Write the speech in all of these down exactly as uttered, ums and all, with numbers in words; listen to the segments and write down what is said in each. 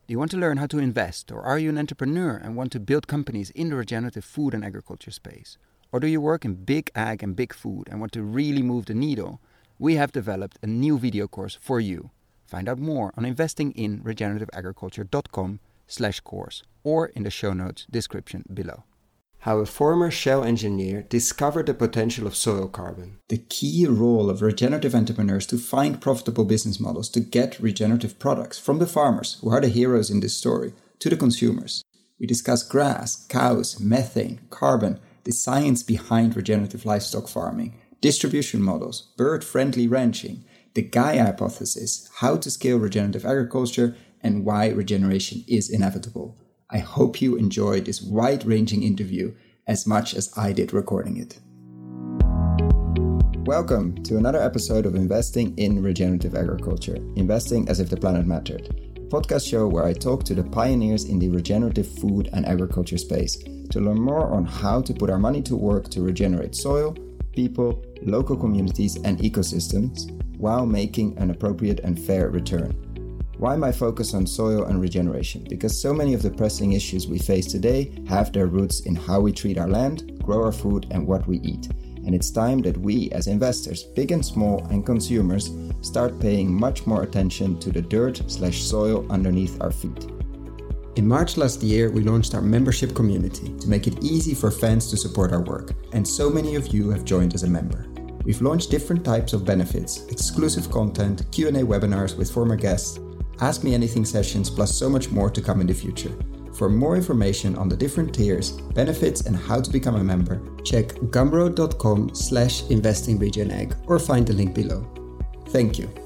Do you want to learn how to invest, or are you an entrepreneur and want to build companies in the regenerative food and agriculture space? Or do you work in big ag and big food and want to really move the needle? We have developed a new video course for you. Find out more on investinginregenerativeagriculture.com slash course or in the show notes description below. How a former Shell engineer discovered the potential of soil carbon. The key role of regenerative entrepreneurs to find profitable business models to get regenerative products from the farmers, who are the heroes in this story, to the consumers. We discuss grass, cows, methane, carbon, the science behind regenerative livestock farming, distribution models, bird-friendly ranching, the Gaia hypothesis, how to scale regenerative agriculture, and why regeneration is inevitable. I hope you enjoyed this wide-ranging interview as much as I did recording it. Welcome to another episode of Investing in Regenerative Agriculture, Investing as if the planet mattered, a podcast show where I talk to the pioneers in the regenerative food and agriculture space to learn more on how to put our money to work to regenerate soil, people, local communities, and ecosystems while making an appropriate and fair return. Why my focus on soil and regeneration? Because so many of the pressing issues we face today have their roots in how we treat our land, grow our food, and what we eat. And it's time that we, as investors, big and small, and consumers, start paying much more attention to the dirt slash soil underneath our feet. In March last year, we launched our membership community to make it easy for fans to support our work. And so many of you have joined as a member. We've launched different types of benefits, exclusive content, Q and A webinars with former guests, Ask Me Anything sessions, plus so much more to come in the future. For more information on the different tiers, benefits, and how to become a member, check gumroad.com slash investingregen or find the link below. Thank you.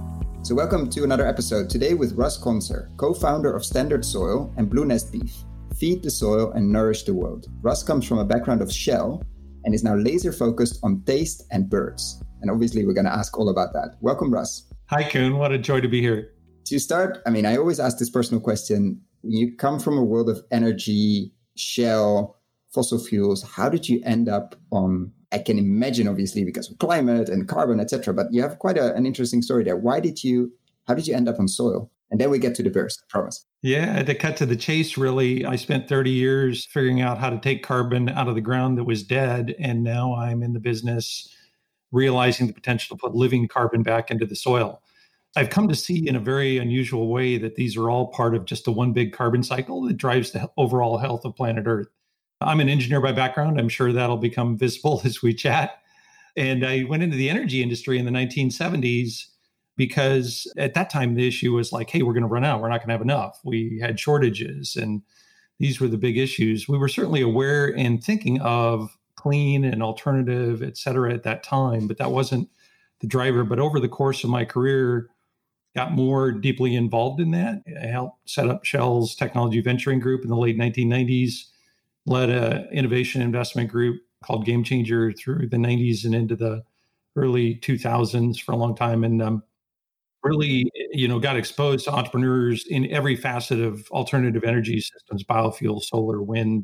So welcome to another episode today with Russ Conser, co-founder of Standard Soil and Blue Nest Beef. Feed the soil and nourish the world. Russ comes from a background of Shell and is now laser focused on taste and birds. And obviously we're going to ask all about that. Welcome, Russ. Hi, Koen. What a joy to be here. To start, I mean, I always ask this personal question. You come from a world of energy, Shell, fossil fuels. How did you end up on, I can imagine, obviously, because of climate and carbon, et cetera, but you have quite a, an interesting story there. Why did you, how did you end up on soil? And then we get to the birds, I promise. Yeah, to cut to the chase, really, I spent thirty years figuring out how to take carbon out of the ground that was dead. And now I'm in the business realizing the potential to put living carbon back into the soil. I've come to see in a very unusual way that these are all part of just a one big carbon cycle that drives the overall health of planet Earth. I'm an engineer by background. I'm sure that'll become visible as we chat. And I went into the energy industry in the nineteen seventies because at that time, the issue was like, hey, we're going to run out. We're not going to have enough. We had shortages, and these were the big issues. We were certainly aware and thinking of clean and alternative, et cetera, at that time, but that wasn't the driver. But over the course of my career, got more deeply involved in that. I helped set up Shell's technology venturing group in the late nineteen nineties, led an innovation investment group called Game Changer through the nineties and into the early two thousands for a long time. And um, really, you know, got exposed to entrepreneurs in every facet of alternative energy systems, biofuel, solar, wind,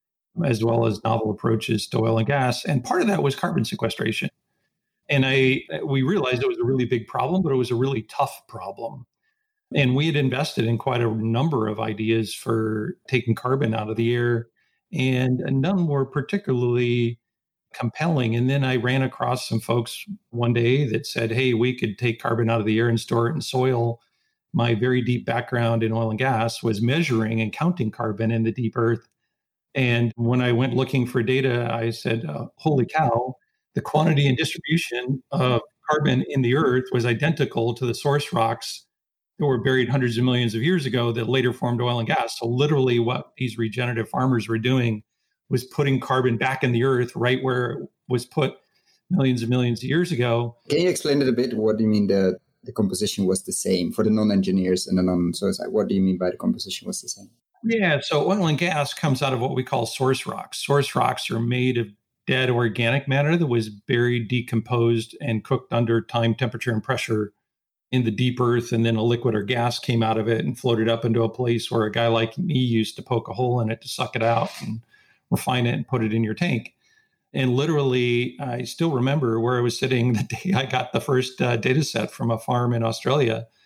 as well as novel approaches to oil and gas. And part of that was carbon sequestration. And I, we realized it was a really big problem, but it was a really tough problem. And we had invested in quite a number of ideas for taking carbon out of the air, and none were particularly compelling. And then I ran across some folks one day that said, hey, we could take carbon out of the air and store it in soil. My very deep background in oil and gas was measuring and counting carbon in the deep earth. And when I went looking for data, I said, uh, holy cow. The quantity and distribution of carbon in the earth was identical to the source rocks that were buried hundreds of millions of years ago that later formed oil and gas. So literally what these regenerative farmers were doing was putting carbon back in the earth right where it was put millions and millions of years ago. Can you explain it a bit? What do you mean the, the composition was the same for the non-engineers and the non-soil side? What do you mean by the composition was the same? Yeah, so oil and gas comes out of what we call source rocks. Source rocks are made of dead organic matter that was buried, decomposed, and cooked under time, temperature, and pressure in the deep earth. And then a liquid or gas came out of it and floated up into a place where a guy like me used to poke a hole in it to suck it out and refine it and put it in your tank. And literally, I still remember where I was sitting the day I got the first uh, data set from a farm in Australia.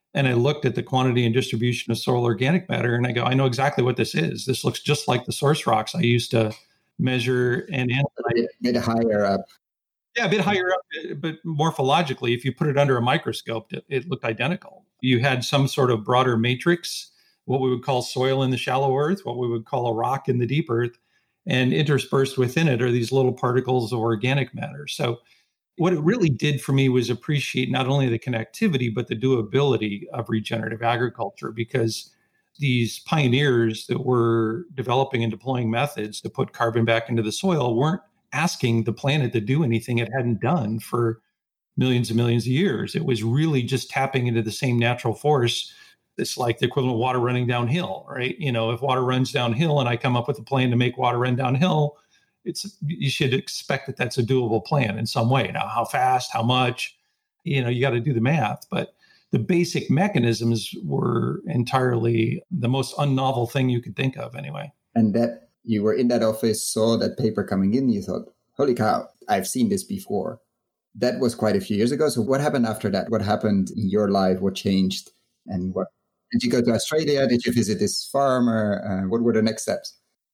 And I looked at the quantity and distribution of soil organic matter, and I go, I know exactly what this is. This looks just like the source rocks I used to measure and analyze. A bit, bit higher up. Yeah, a bit higher up, but morphologically, if you put it under a microscope, it, it looked identical. You had some sort of broader matrix, what we would call soil in the shallow earth, what we would call a rock in the deep earth, and interspersed within it are these little particles of organic matter. So what it really did for me was appreciate not only the connectivity, but the doability of regenerative agriculture, because these pioneers that were developing and deploying methods to put carbon back into the soil weren't asking the planet to do anything it hadn't done for millions and millions of years. It was really just tapping into the same natural force. It's like the equivalent of water running downhill, right? You know, if water runs downhill and I come up with a plan to make water run downhill, it's you should expect that that's a doable plan in some way. Now, how fast, how much, you know, you got to do the math. But the basic mechanisms were entirely the most unnovel thing you could think of anyway. And that you were in that office, saw that paper coming in, you thought, holy cow, I've seen this before. That was quite a few years ago. So what happened after that? What happened in your life? What changed? And what did you go to Australia? Did you visit this farmer? Uh, what were the next steps?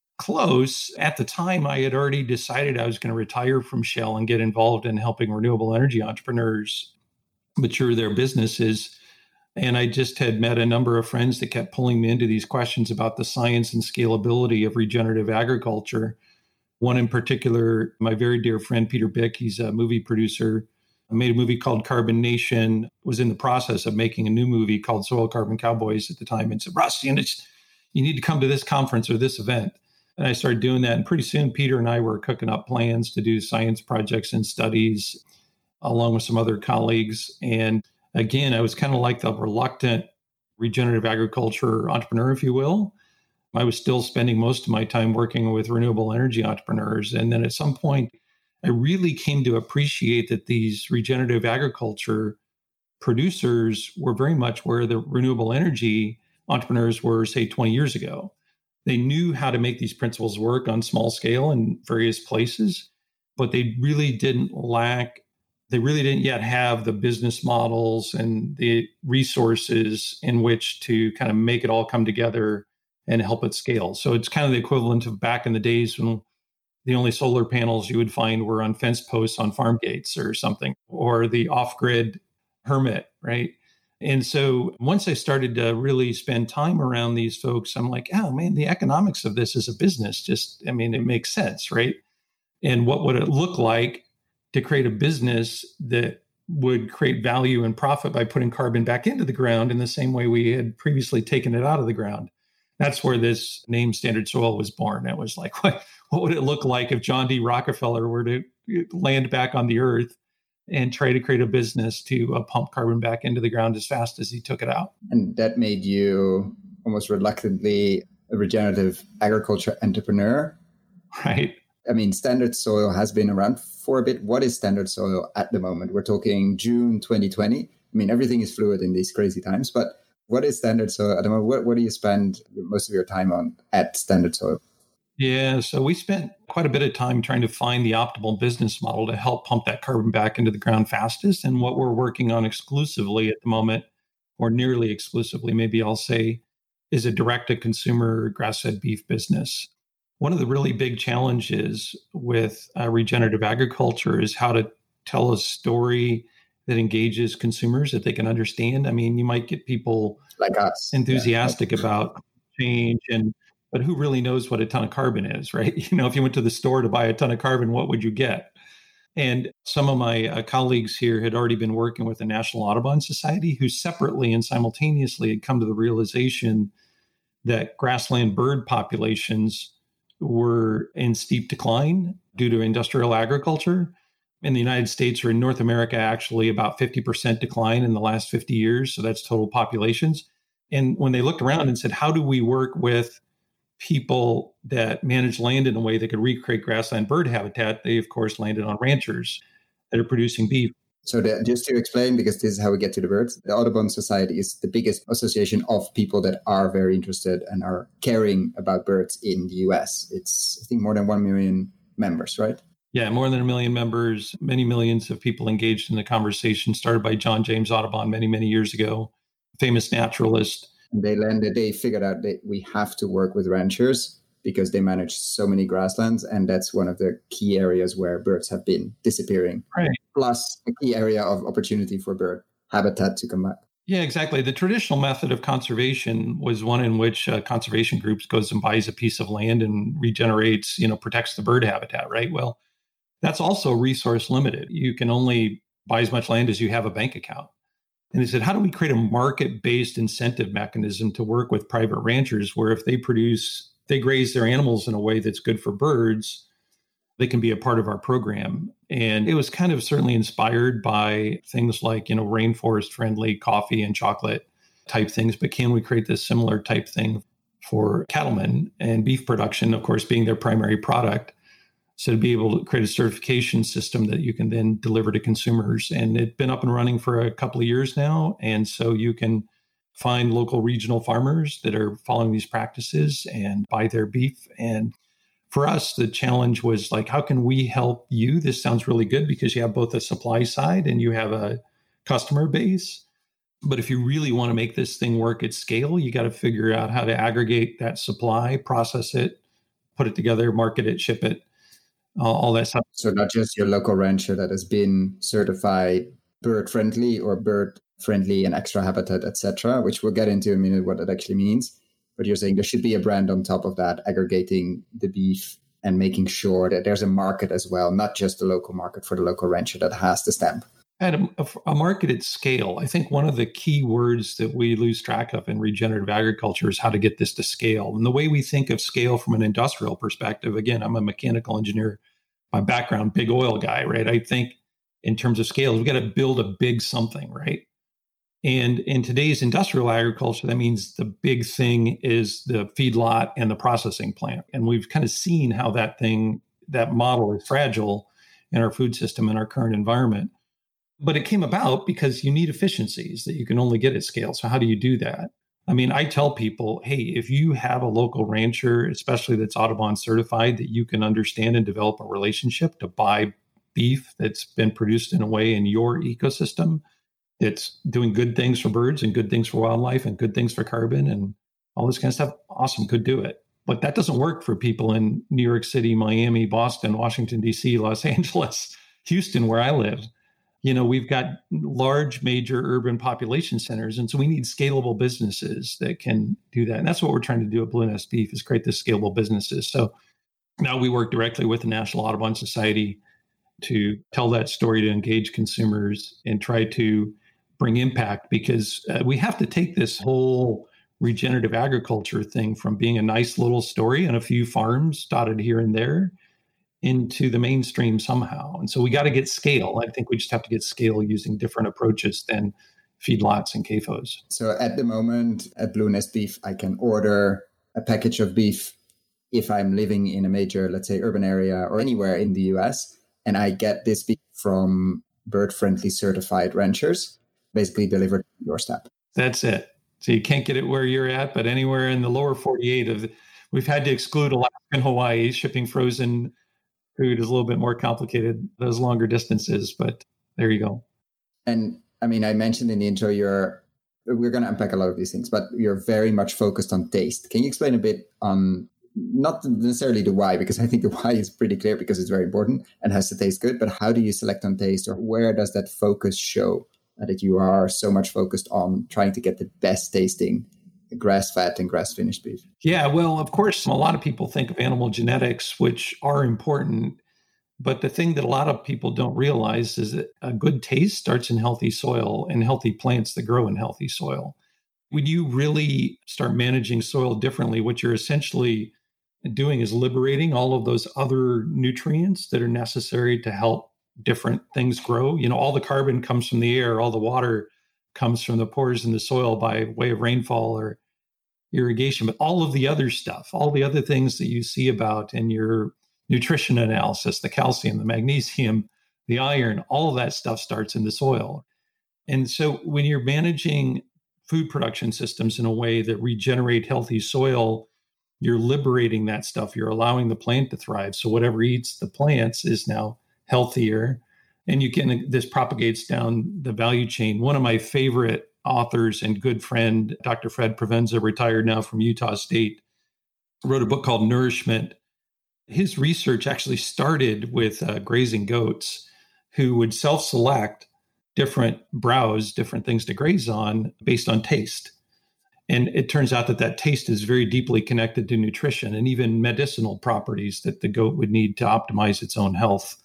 Close. At the time, I had already decided I was going to retire from Shell and get involved in helping renewable energy entrepreneurs mature their businesses. And I just had met a number of friends that kept pulling me into these questions about the science and scalability of regenerative agriculture. One in particular, my very dear friend, Peter Bick, he's a movie producer, made a movie called Carbon Nation, was in the process of making a new movie called Soil Carbon Cowboys at the time, and said, Russ, you need to come to this conference or this event. And I started doing that. And pretty soon, Peter and I were cooking up plans to do science projects and studies along with some other colleagues. And again, I was kind of like the reluctant regenerative agriculture entrepreneur, if you will. I was still spending most of my time working with renewable energy entrepreneurs. And then at some point, I really came to appreciate that these regenerative agriculture producers were very much where the renewable energy entrepreneurs were, say, twenty years ago. They knew how to make these principles work on small scale in various places, but they really didn't lack, they really didn't yet have the business models and the resources in which to kind of make it all come together and help it scale. So it's kind of the equivalent of back in the days when the only solar panels you would find were on fence posts on farm gates or something, or the off-grid hermit, right? And so once I started to really spend time around these folks, I'm like, oh man, the economics of this as a business just, I mean, it makes sense, right? And what would it look like to create a business that would create value and profit by putting carbon back into the ground in the same way we had previously taken it out of the ground? That's where this name Standard Soil was born. It was like, what, what would it look like if John D. Rockefeller were to land back on the earth and try to create a business to uh, pump carbon back into the ground as fast as he took it out? And that made you almost reluctantly a regenerative agriculture entrepreneur. Right. I mean, Standard Soil has been around for a bit. What is Standard Soil at the moment? We're talking June twenty twenty. I mean, everything is fluid in these crazy times, but what is Standard Soil at the moment? What, what do you spend most of your time on at Standard Soil? Yeah, so we spent quite a bit of time trying to find the optimal business model to help pump that carbon back into the ground fastest. And what we're working on exclusively at the moment, or nearly exclusively, maybe I'll say, is a direct-to-consumer grass-fed beef business. One of the really big challenges with uh, regenerative agriculture is how to tell a story that engages consumers that they can understand. I mean, you might get people like us enthusiastic yeah. about change, and but who really knows what a ton of carbon is, right? You know, if you went to the store to buy a ton of carbon, what would you get? And some of my uh, colleagues here had already been working with the National Audubon Society, who separately and simultaneously had come to the realization that grassland bird populations were in steep decline due to industrial agriculture. In the United States or in North America, actually about fifty percent decline in the last fifty years. So that's total populations. And when they looked around and said, how do we work with people that manage land in a way that could recreate grassland bird habitat? They, of course, landed on ranchers that are producing beef. So the, just to explain, because this is how we get to the birds, the Audubon Society is the biggest association of people that are very interested and are caring about birds in the U S. It's, I think, more than one million members, right? Yeah, more than a million members, many millions of people engaged in the conversation started by John James Audubon many, many years ago. famous naturalist. They landed, they figured out that we have to work with ranchers because they manage so many grasslands. And that's one of the key areas where birds have been disappearing. Right. Plus a key area of opportunity for bird habitat to come back. Yeah, exactly. The traditional method of conservation was one in which uh, conservation groups goes and buys a piece of land and regenerates, you know, protects the bird habitat, right? Well, that's also resource limited. You can only buy as much land as you have a bank account. And they said, how do we create a market-based incentive mechanism to work with private ranchers where if they produce, they graze their animals in a way that's good for birds, they can be a part of our program. And it was kind of certainly inspired by things like, you know, rainforest-friendly coffee and chocolate type things. But can we create this similar type thing for cattlemen and beef production, of course, being their primary product? So to be able to create a certification system that you can then deliver to consumers. And it's been up and running for a couple of years now. And so you can find local regional farmers that are following these practices and buy their beef. And for us, the challenge was like, how can we help you? This sounds really good because you have both a supply side and you have a customer base. But if you really want to make this thing work at scale, you got to figure out how to aggregate that supply, process it, put it together, market it, ship it. All that stuff. So not just your local rancher that has been certified bird friendly or bird friendly and extra habitat, et cetera, which we'll get into in a minute what that actually means. But you're saying there should be a brand on top of that, aggregating the beef and making sure that there's a market as well, not just the local market for the local rancher that has the stamp. At a, a market at scale, I think one of the key words that we lose track of in regenerative agriculture is how to get this to scale. And the way we think of scale from an industrial perspective, again, I'm a mechanical engineer, my background, big oil guy, right? I think in terms of scale, we've got to build a big something, right? And in today's industrial agriculture, that means the big thing is the feedlot and the processing plant. And we've kind of seen how that thing, that model is fragile in our food system in our current environment. But it came about because you need efficiencies that you can only get at scale. So how do you do that? I mean, I tell people, hey, if you have a local rancher, especially that's Audubon certified, that you can understand and develop a relationship to buy beef that's been produced in a way in your ecosystem that's doing good things for birds and good things for wildlife and good things for carbon and all this kind of stuff, awesome, could do it. But that doesn't work for people in New York City, Miami, Boston, Washington, D C, Los Angeles, Houston, where I live. You know, we've got large, major urban population centers. And so we need scalable businesses that can do that. And that's what we're trying to do at Blue Nest Beef is create this scalable businesses. So now we work directly with the National Audubon Society to tell that story, to engage consumers and try to bring impact, because uh, we have to take this whole regenerative agriculture thing from being a nice little story on a few farms dotted here and there into the mainstream somehow. And so we got to get scale. I think we just have to get scale using different approaches than feedlots and C A F Os. So at the moment at Blue Nest Beef, I can order a package of beef if I'm living in a major, let's say, urban area or anywhere in the U S, and I get this beef from bird-friendly certified ranchers, basically delivered to your doorstep. That's it. So you can't get it where you're at, but anywhere in the lower forty-eight of, the, we've had to exclude Alaska and Hawaii. Shipping frozen food is a little bit more complicated, those longer distances, but there you go. And I mean, I mentioned in the intro, you're, we're going to unpack a lot of these things, but you're very much focused on taste. Can you explain a bit on, not necessarily the why, because I think the why is pretty clear because it's very important and has to taste good, but how do you select on taste, or where does that focus show that you are so much focused on trying to get the best tasting grass-fed and grass-finished beef? Yeah, well, of course, a lot of people think of animal genetics, which are important. But the thing that a lot of people don't realize is that a good taste starts in healthy soil and healthy plants that grow in healthy soil. When you really start managing soil differently, what you're essentially doing is liberating all of those other nutrients that are necessary to help different things grow. You know, all the carbon comes from the air, all the water comes from the pores in the soil by way of rainfall or irrigation, but all of the other stuff, all the other things that you see about in your nutrition analysis, the calcium, the magnesium, the iron, all of that stuff starts in the soil. And so when you're managing food production systems in a way that regenerate healthy soil, you're liberating that stuff. You're allowing the plant to thrive. So whatever eats the plants is now healthier. And you can, this propagates down the value chain. One of my favorite authors and good friend, Doctor Fred Provenza, retired now from Utah State, wrote a book called Nourishment. His research actually started with uh, grazing goats who would self-select different browse, different things to graze on based on taste. And it turns out that that taste is very deeply connected to nutrition and even medicinal properties that the goat would need to optimize its own health.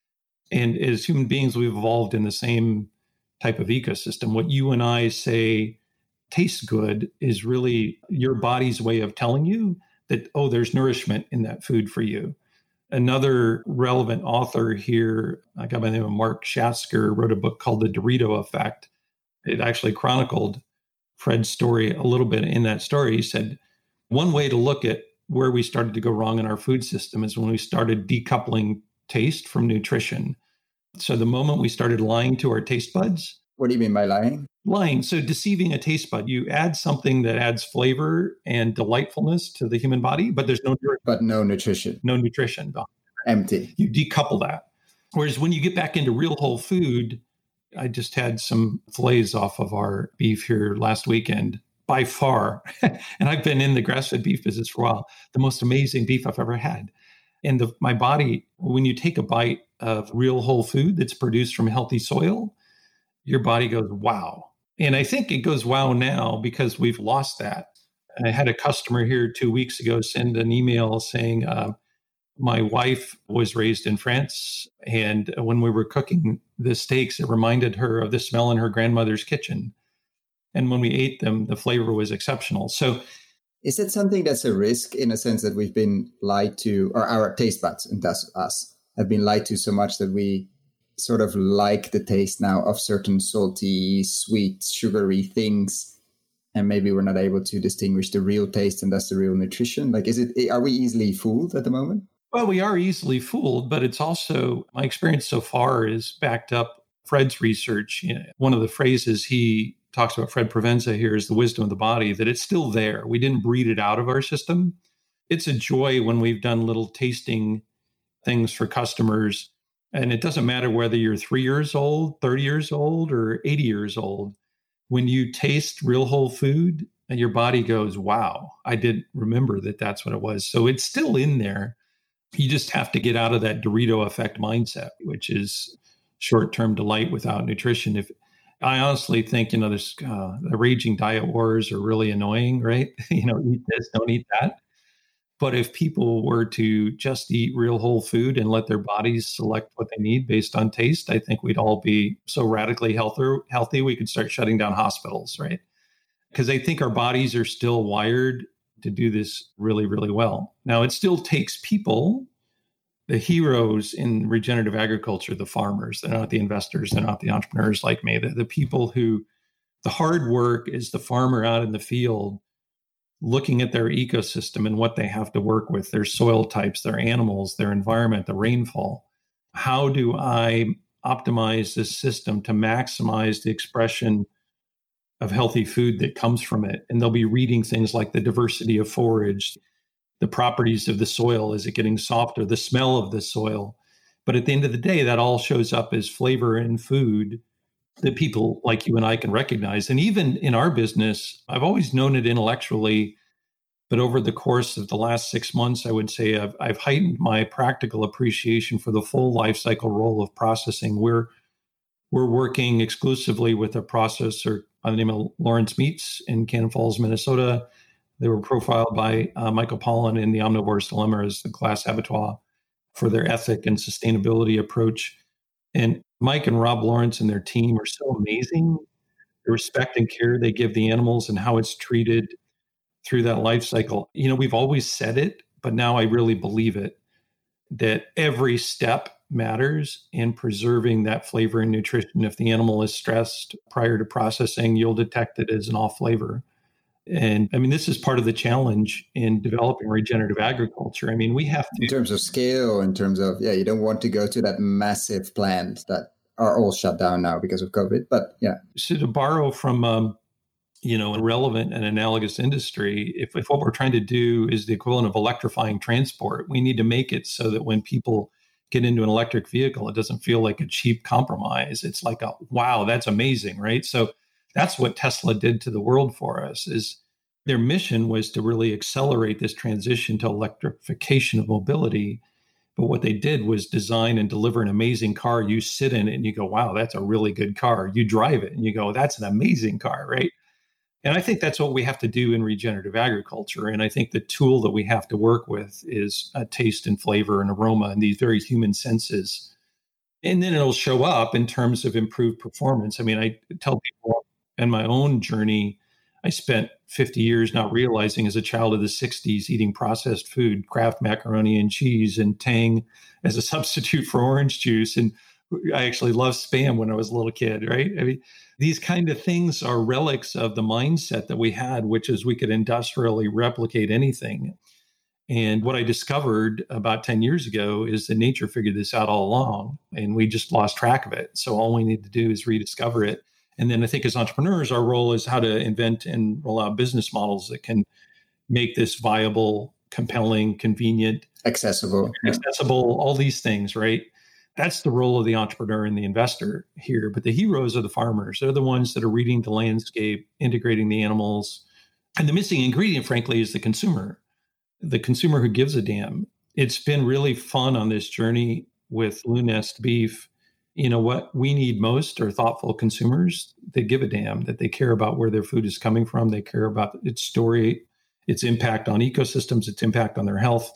And as human beings, we've evolved in the same type of ecosystem. What you and I say tastes good is really your body's way of telling you that, oh, there's nourishment in that food for you. Another relevant author here, a guy by the name of Mark Schatzker, wrote a book called The Dorito Effect. It actually chronicled Fred's story a little bit. In that story, he said, one way to look at where we started to go wrong in our food system is when we started decoupling taste from nutrition. So the moment we started lying to our taste buds. What do you mean by lying? Lying. So deceiving a taste bud. You add something that adds flavor and delightfulness to the human body, but there's no but no nutrition. No nutrition. Empty. You decouple that. Whereas when you get back into real whole food, I just had some fillets off of our beef here last weekend, by far. And I've been in the grass-fed beef business for a while. The most amazing beef I've ever had. And the, my body, when you take a bite of real whole food that's produced from healthy soil, your body goes, wow. And I think it goes wow now because we've lost that. And I had a customer here two weeks ago send an email saying, uh, my wife was raised in France. And when we were cooking the steaks, it reminded her of the smell in her grandmother's kitchen. And when we ate them, the flavor was exceptional. So is it something that's a risk in a sense that we've been lied to, or our taste buds, and thus us, have been lied to so much that we sort of like the taste now of certain salty, sweet, sugary things, and maybe we're not able to distinguish the real taste and that's the real nutrition? Like, is it, are we easily fooled at the moment? Well, we are easily fooled, but it's also, my experience so far is backed up Fred's research. You know, one of the phrases he talks about, Fred Provenza here, is the wisdom of the body, that it's still there. We didn't breed it out of our system. It's a joy when we've done little tasting things for customers. And it doesn't matter whether you're three years old, thirty years old, or eighty years old. When you taste real whole food and your body goes, wow, I didn't remember that that's what it was. So it's still in there. You just have to get out of that Dorito effect mindset, which is short-term delight without nutrition. If I honestly think, you know, there's uh, the raging diet wars are really annoying, right? You know, eat this, don't eat that. But if people were to just eat real whole food and let their bodies select what they need based on taste, I think we'd all be so radically healthier, healthy we could start shutting down hospitals, right? Because I think our bodies are still wired to do this really, really well. Now, it still takes people, the heroes in regenerative agriculture, the farmers. They're not the investors. They're not the entrepreneurs like me. They're the people who, the hard work is the farmer out in the field looking at their ecosystem and what they have to work with, their soil types, their animals, their environment, the rainfall. How do I optimize this system to maximize the expression of healthy food that comes from it? And they'll be reading things like the diversity of forage, the properties of the soil, is it getting softer, the smell of the soil. But at the end of the day, that all shows up as flavor in food that people like you and I can recognize. And even in our business, I've always known it intellectually, but over the course of the last six months, I would say I've, I've heightened my practical appreciation for the full life cycle role of processing. We're, we're working exclusively with a processor by the name of Lawrence Meats in Cannon Falls, Minnesota. They were profiled by uh, Michael Pollan in The Omnivore's Dilemma as the glass abattoir for their ethic and sustainability approach. And Mike and Rob Lawrence and their team are so amazing. The respect and care they give the animals and how it's treated through that life cycle. You know, we've always said it, but now I really believe it, that every step matters in preserving that flavor and nutrition. If the animal is stressed prior to processing, you'll detect it as an off flavor. And I mean, this is part of the challenge in developing regenerative agriculture. I mean, we have to... In terms of scale, in terms of, yeah, you don't want to go to that massive plant that are all shut down now because of COVID, but yeah. So to borrow from, um, you know, a relevant and analogous industry, if, if what we're trying to do is the equivalent of electrifying transport, we need to make it so that when people get into an electric vehicle, it doesn't feel like a cheap compromise. It's like a, wow, that's amazing, right? So that's what Tesla did to the world for us. Is their mission was to really accelerate this transition to electrification of mobility. But what they did was design and deliver an amazing car. You sit in it and you go, wow, that's a really good car. You drive it and you go, that's an amazing car, right? And I think that's what we have to do in regenerative agriculture. And I think the tool that we have to work with is a taste and flavor and aroma and these very human senses. And then it'll show up in terms of improved performance. I mean, I tell people in my own journey, I spent fifty years not realizing as a child of the sixties eating processed food, Kraft macaroni and cheese and Tang as a substitute for orange juice. And I actually loved Spam when I was a little kid, right? I mean, these kind of things are relics of the mindset that we had, which is we could industrially replicate anything. And what I discovered about ten years ago is that nature figured this out all along, and we just lost track of it. So all we need to do is rediscover it. And then I think as entrepreneurs, our role is how to invent and roll out business models that can make this viable, compelling, convenient, accessible, accessible, all these things, right? That's the role of the entrepreneur and the investor here. But the heroes are the farmers. They're the ones that are reading the landscape, integrating the animals. And the missing ingredient, frankly, is the consumer, the consumer who gives a damn. It's been really fun on this journey with Blue Nest Beef. You know, what we need most are thoughtful consumers that give a damn, that they care about where their food is coming from. They care about its story, its impact on ecosystems, its impact on their health.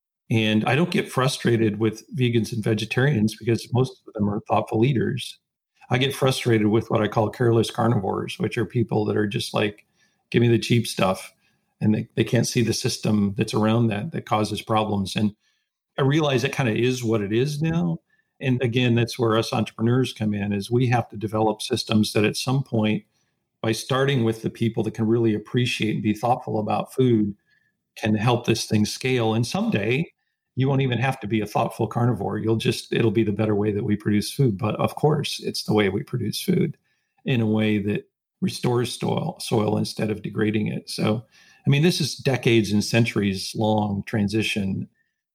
And I don't get frustrated with vegans and vegetarians because most of them are thoughtful eaters. I get frustrated with what I call careless carnivores, which are people that are just like, give me the cheap stuff. And they, they can't see the system that's around that, that causes problems. And I realize it kind of is what it is now. And again, that's where us entrepreneurs come in, is we have to develop systems that at some point, by starting with the people that can really appreciate and be thoughtful about food, can help this thing scale. And someday you won't even have to be a thoughtful carnivore. You'll just, it'll be the better way that we produce food. But of course, it's the way we produce food in a way that restores soil, soil instead of degrading it. So, I mean, this is decades and centuries long transition.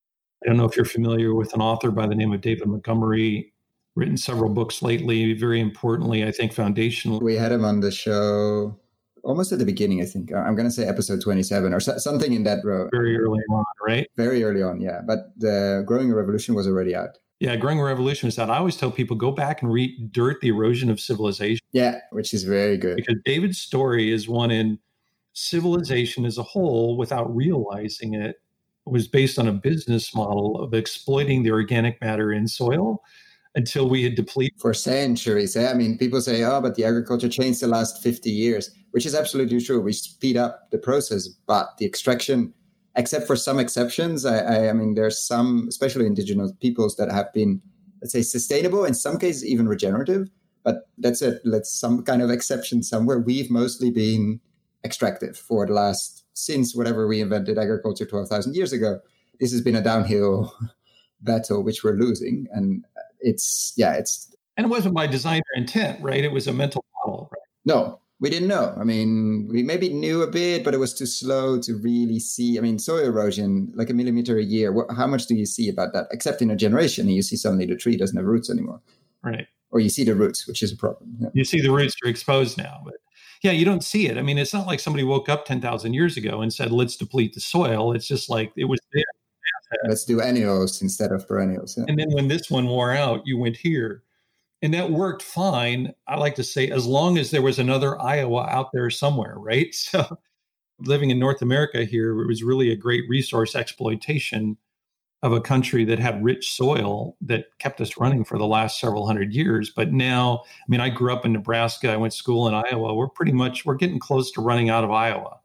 I don't know if you're familiar with an author by the name of David Montgomery, written several books lately. Very importantly, I think foundational. We had him on the show almost at the beginning, I think. I'm going to say episode twenty-seven or so, something in that row. Very early on, right? Very early on, yeah. But the Growing a Revolution was already out. Yeah, Growing a Revolution is out. I always tell people, go back and read Dirt, the Erosion of Civilization. Yeah, which is very good. Because David's story is one in civilization as a whole, without realizing it, was based on a business model of exploiting the organic matter in soil until we had depleted. For centuries. Eh? I mean, people say, oh, but the agriculture changed the last fifty years, which is absolutely true. We speed up the process, but the extraction, except for some exceptions, I, I, I mean, there's some, especially indigenous peoples, that have been, let's say, sustainable, in some cases even regenerative, but that's it. Let's some kind of exception somewhere. We've mostly been extractive for the last since whatever we invented agriculture twelve thousand years ago. This has been a downhill battle, which we're losing. And it's, yeah, it's... And it wasn't by design or intent, right? It was a mental model, right? No, we didn't know. I mean, we maybe knew a bit, but it was too slow to really see. I mean, soil erosion, like a millimeter a year, what, how much do you see about that? Except in a generation, and you see suddenly the tree doesn't have roots anymore. Right. Or you see the roots, which is a problem. Yeah. You see the roots are exposed now, but yeah, you don't see it. I mean, it's not like somebody woke up ten thousand years ago and said, let's deplete the soil. It's just like it was there. Let's do annuals instead of perennials. Yeah. And then when this one wore out, you went here. And that worked fine. I like to say, as long as there was another Iowa out there somewhere, right? So living in North America here, it was really a great resource exploitation of a country that had rich soil that kept us running for the last several hundred years. But now, I mean, I grew up in Nebraska. I went to school in Iowa. We're pretty much, we're getting close to running out of Iowa.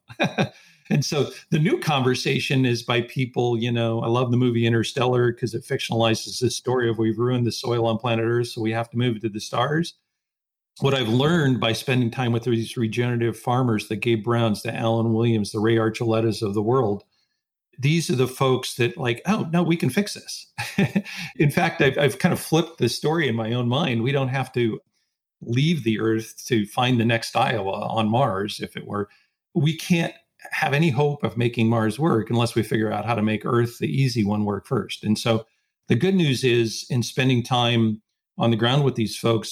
And so the new conversation is by people, you know, I love the movie Interstellar because it fictionalizes this story of we've ruined the soil on planet Earth, so we have to move it to the stars. What I've learned by spending time with these regenerative farmers, the Gabe Browns, the Alan Williams, the Ray Archuletas of the world, these are the folks that like, oh, no, we can fix this. In fact, I've, I've kind of flipped the story in my own mind. We don't have to leave the Earth to find the next Iowa on Mars, if it were. We can't have any hope of making Mars work unless we figure out how to make Earth, the easy one, work first. And so the good news is, in spending time on the ground with these folks,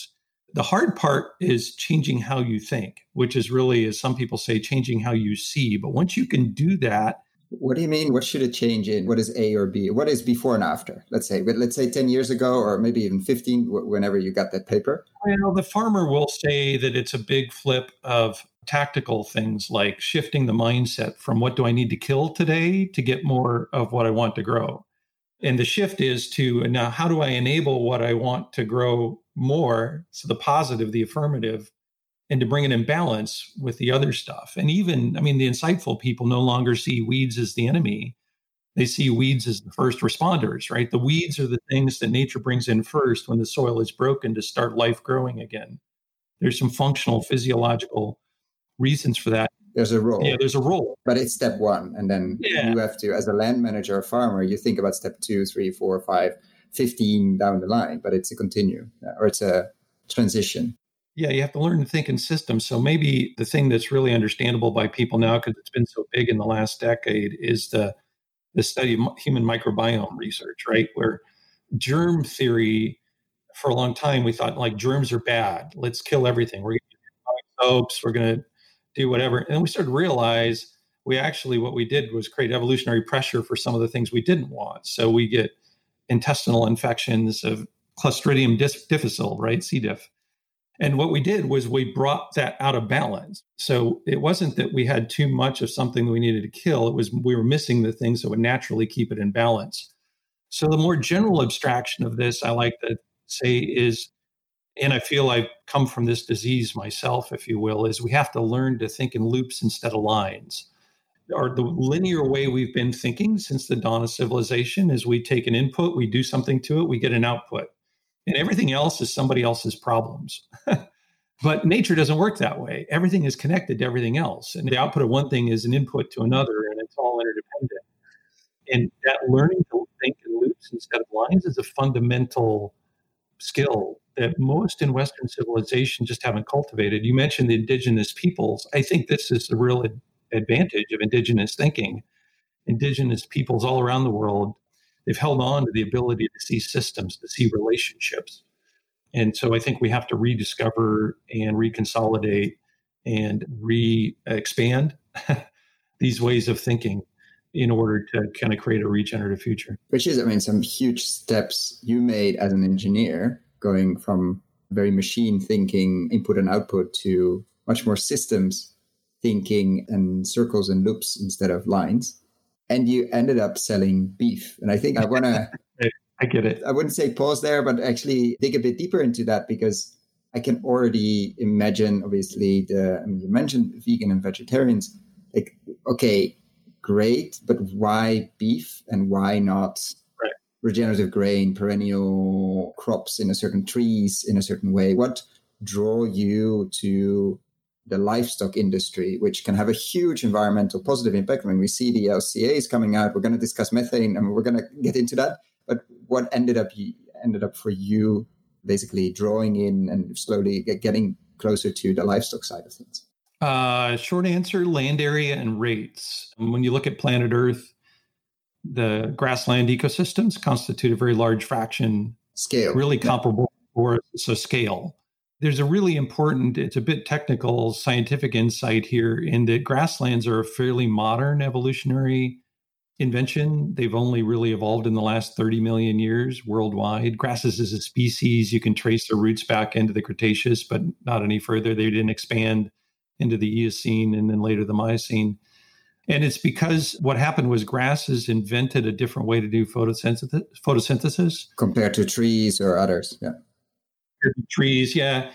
The hard part is changing how you think, which is really, as some people say, changing how you see. But once you can do that. What do you mean? What should it change in? What is A or B? What is before and after? Let's say, but let's say ten years ago, or maybe even fifteen, whenever you got that paper. Well, the farmer will say that it's a big flip of tactical things like shifting the mindset from what do I need to kill today to get more of what I want to grow. And the shift is to now, how do I enable what I want to grow more? So the positive, the affirmative, and to bring it in balance with the other stuff. And even, I mean, the insightful people no longer see weeds as the enemy. They see weeds as the first responders, right? The weeds are the things that nature brings in first when the soil is broken to start life growing again. There's some functional, physiological reasons for that. There's a role. Yeah, there's a role. But it's step one. And then yeah. you have to, as a land manager or farmer, you think about step two, three, four, five, fifteen down the line, but it's a continue or it's a transition. Yeah, you have to learn to think in systems. So maybe the thing that's really understandable by people now, because it's been so big in the last decade, is the, the study of human microbiome research, right? Where germ theory, for a long time, we thought like germs are bad. Let's kill everything. We're going to use soaps. We're going to do whatever. And we started to realize we actually, what we did was create evolutionary pressure for some of the things we didn't want. So we get intestinal infections of Clostridium difficile, right? C. diff. And what we did was we brought that out of balance. So it wasn't that we had too much of something that we needed to kill. It was we were missing the things that would naturally keep it in balance. So the more general abstraction of this, I like to say is, and I feel I've come from this disease myself, if you will, is we have to learn to think in loops instead of lines. Or the linear way we've been thinking since the dawn of civilization is we take an input, we do something to it, we get an output. And everything else is somebody else's problems. But nature doesn't work that way. Everything is connected to everything else. And the output of one thing is an input to another, and it's all interdependent. And that learning to think in loops instead of lines is a fundamental skill that most in Western civilization just haven't cultivated. You mentioned the indigenous peoples. I think this is the real ad- advantage of indigenous thinking. Indigenous peoples all around the world, they've held on to the ability to see systems, to see relationships. And so I think we have to rediscover and reconsolidate and re-expand these ways of thinking in order to kind of create a regenerative future. Which is, I mean, some huge steps you made as an engineer, going from very machine thinking, input and output, to much more systems thinking and circles and loops instead of lines. And you ended up selling beef. And I think I want to... I get it. I wouldn't say pause there, but actually dig a bit deeper into that, because I can already imagine, obviously, the, I mean, you mentioned vegan and vegetarians. Like, okay, great, but why beef and why not right. regenerative grain, perennial crops in a certain trees in a certain way? What draw you to the livestock industry, which can have a huge environmental positive impact? When we see the L C As coming out, we're going to discuss methane and we're going to get into that. But what ended up ended up for you basically drawing in and slowly getting closer to the livestock side of things? Uh, short answer, land area and rates. When you look at planet Earth, the grassland ecosystems constitute a very large fraction. Scale. Really yeah. comparable for so scale. There's a really important, it's a bit technical scientific insight here in that grasslands are a fairly modern evolutionary invention. They've only really evolved in the last thirty million years worldwide. Grasses as a species, you can trace their roots back into the Cretaceous, but not any further. They didn't expand into the Eocene and then later the Miocene. And it's because what happened was grasses invented a different way to do photosynthesis. photosynthesis. Compared to trees or others, yeah. Trees, yeah.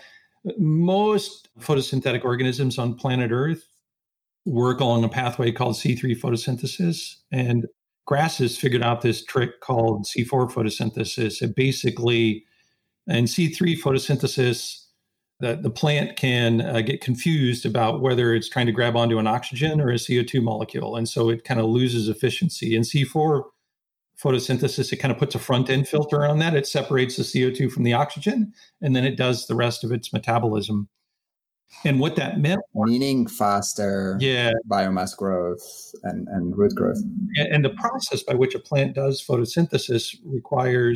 Most photosynthetic organisms on planet Earth work along a pathway called C three photosynthesis. And grasses figured out this trick called C four photosynthesis. It basically, in C three photosynthesis, the, the plant can uh, get confused about whether it's trying to grab onto an oxygen or a C O two molecule. And so it kind of loses efficiency. In C four photosynthesis, it kind of puts a front-end filter on that. It separates the C O two from the oxygen, and then it does the rest of its metabolism. And what that meant... Meaning faster yeah. biomass growth and, and root growth. And, and the process by which a plant does photosynthesis requires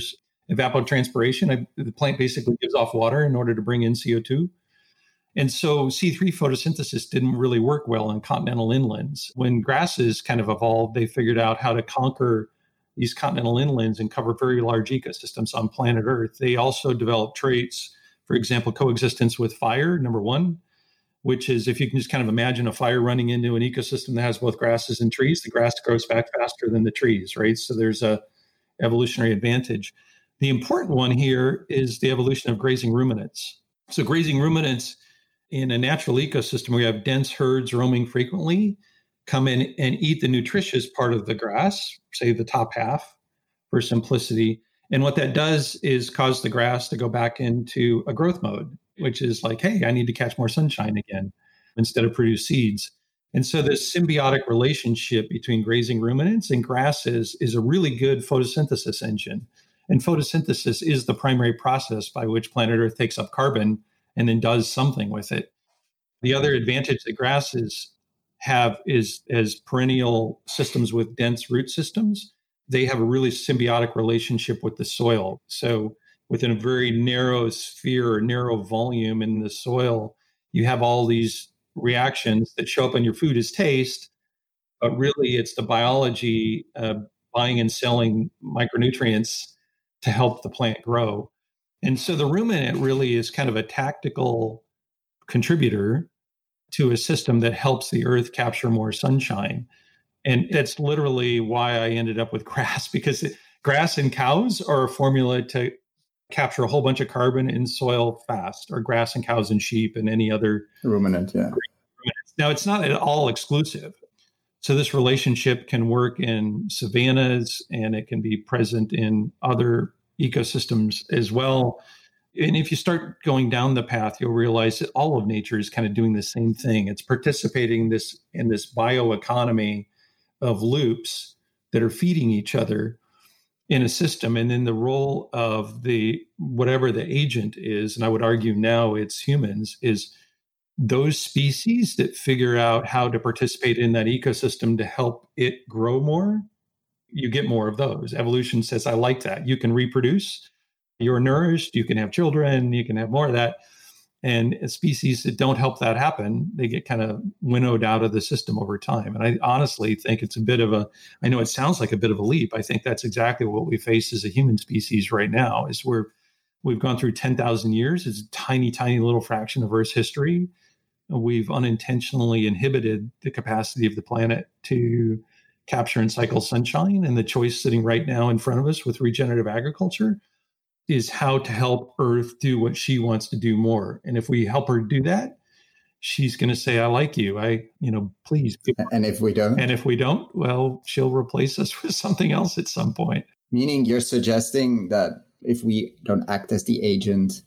evapotranspiration. I, the plant basically gives off water in order to bring in C O two. And so C three photosynthesis didn't really work well in continental inlands. When grasses kind of evolved, they figured out how to conquer these continental inlands and cover very large ecosystems on planet Earth. They also developed traits, for example, coexistence with fire, number one, which is if you can just kind of imagine a fire running into an ecosystem that has both grasses and trees, the grass grows back faster than the trees, right? So there's a evolutionary advantage. The important one here is the evolution of grazing ruminants. So grazing ruminants in a natural ecosystem where you have dense herds roaming frequently come in and eat the nutritious part of the grass, say the top half for simplicity. And what that does is cause the grass to go back into a growth mode, which is like, hey, I need to catch more sunshine again instead of produce seeds. And so this symbiotic relationship between grazing ruminants and grasses is a really good photosynthesis engine. And photosynthesis is the primary process by which planet Earth takes up carbon and then does something with it. The other advantage that grasses have is as perennial systems with dense root systems, they have a really symbiotic relationship with the soil. So within a very narrow sphere or narrow volume in the soil, you have all these reactions that show up in your food as taste, but really it's the biology uh, buying and selling micronutrients to help the plant grow. And so the ruminant really is kind of a tactical contributor to a system that helps the earth capture more sunshine. And that's literally why I ended up with grass, because it, grass and cows are a formula to capture a whole bunch of carbon in soil fast, or grass and cows and sheep and any other ruminant. Yeah. Now, it's not at all exclusive. So this relationship can work in savannas and it can be present in other ecosystems as well. And if you start going down the path, you'll realize that all of nature is kind of doing the same thing. It's participating this in this bioeconomy of loops that are feeding each other in a system. And then the role of the whatever the agent is, and I would argue now it's humans, is those species that figure out how to participate in that ecosystem to help it grow more. You get more of those. Evolution says, I like that. You can reproduce, you're nourished, you can have children, you can have more of that. And species that don't help that happen, they get kind of winnowed out of the system over time. And I honestly think it's a bit of a, I know it sounds like a bit of a leap. I think that's exactly what we face as a human species right now, is we're, we've gone through ten thousand years. It's a tiny, tiny little fraction of Earth's history. We've unintentionally inhibited the capacity of the planet to capture and cycle sunshine. And the choice sitting right now in front of us with regenerative agriculture is how to help Earth do what she wants to do more. And if we help her do that, she's going to say, I like you. I, you know, please. And if we don't? And if we don't, well, she'll replace us with something else at some point. Meaning you're suggesting that if we don't act as the agent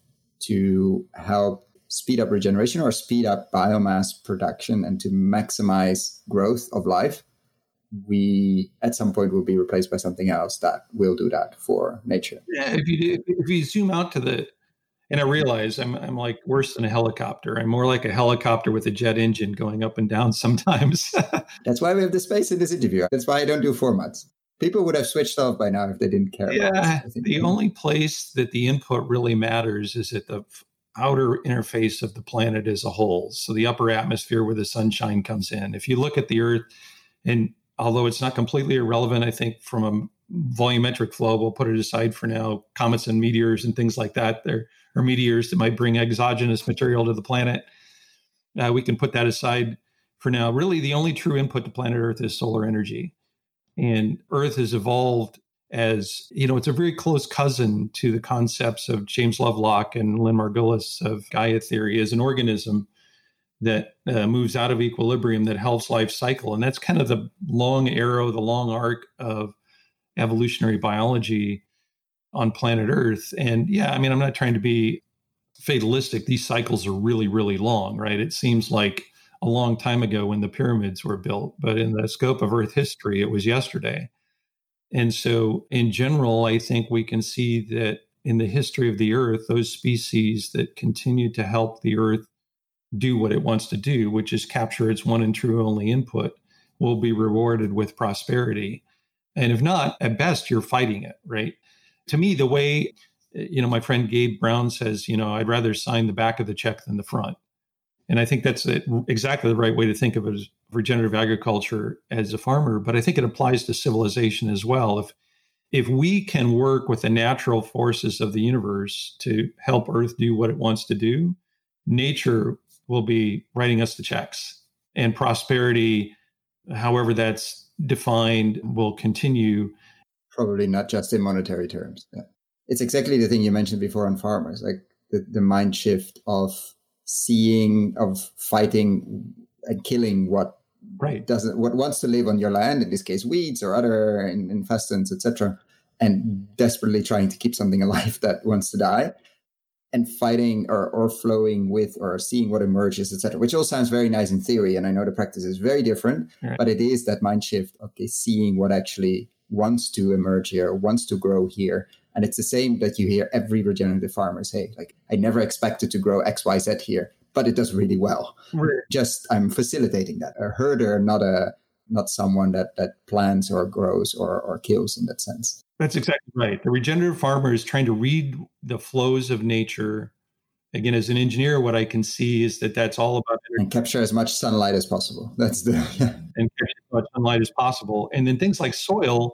to help speed up regeneration or speed up biomass production and to maximize growth of life, we at some point will be replaced by something else that will do that for nature. Yeah, if you if you zoom out to the, and I realize I'm I'm like worse than a helicopter. I'm more like a helicopter with a jet engine going up and down sometimes. That's why we have the space in this interview. That's why I don't do formats. People would have switched off by now if they didn't care. Yeah, about this. The only place that the input really matters is at the outer interface of the planet as a whole. So the upper atmosphere where the sunshine comes in. If you look at the Earth, and although it's not completely irrelevant, I think from a volumetric flow, we'll put it aside for now, comets and meteors and things like that, there are meteors that might bring exogenous material to the planet. Uh, we can put that aside for now. Really, the only true input to planet Earth is solar energy. And Earth has evolved as, you know, it's a very close cousin to the concepts of James Lovelock and Lynn Margulis of Gaia theory as an organism that uh, moves out of equilibrium, that helps life cycle. And that's kind of the long arrow, the long arc of evolutionary biology on planet Earth. And yeah, I mean, I'm not trying to be fatalistic. These cycles are really, really long, right? It seems like a long time ago when the pyramids were built, but in the scope of Earth history, it was yesterday. And so in general, I think we can see that in the history of the Earth, those species that continue to help the Earth do what it wants to do, which is capture its one and true only input, will be rewarded with prosperity. And if not, at best, you're fighting it, right? to me, the way, you know, my friend Gabe Brown says, you know, I'd rather sign the back of the check than the front. And I think that's exactly the right way to think of it as regenerative agriculture as a farmer. But I think it applies to civilization as well. If if we can work with the natural forces of the universe to help Earth do what it wants to do, nature will be writing us the checks. And prosperity, however that's defined, will continue. Probably not just in monetary terms. Yeah. It's exactly the thing you mentioned before on farmers, like the, the mind shift of seeing, of fighting and killing what right. doesn't, what wants to live on your land, in this case, weeds or other infestants, et cetera, and desperately trying to keep something alive that wants to die, and fighting or, or flowing with or seeing what emerges, et cetera, which all sounds very nice in theory. And I know the practice is very different, right. But it is that mind shift, okay, seeing what actually wants to emerge here, wants to grow here. And it's the same that you hear every regenerative farmer say, like, I never expected to grow X, Y, Z here, but it does really well. Right. Just I'm facilitating that. A herder, not a not someone that that plants or grows or, or kills in that sense. That's exactly right. The regenerative farmer is trying to read the flows of nature. Again, as an engineer, what I can see is that that's all about energy. And capture as much sunlight as possible. That's the yeah. And capture as much sunlight as possible. And then things like soil.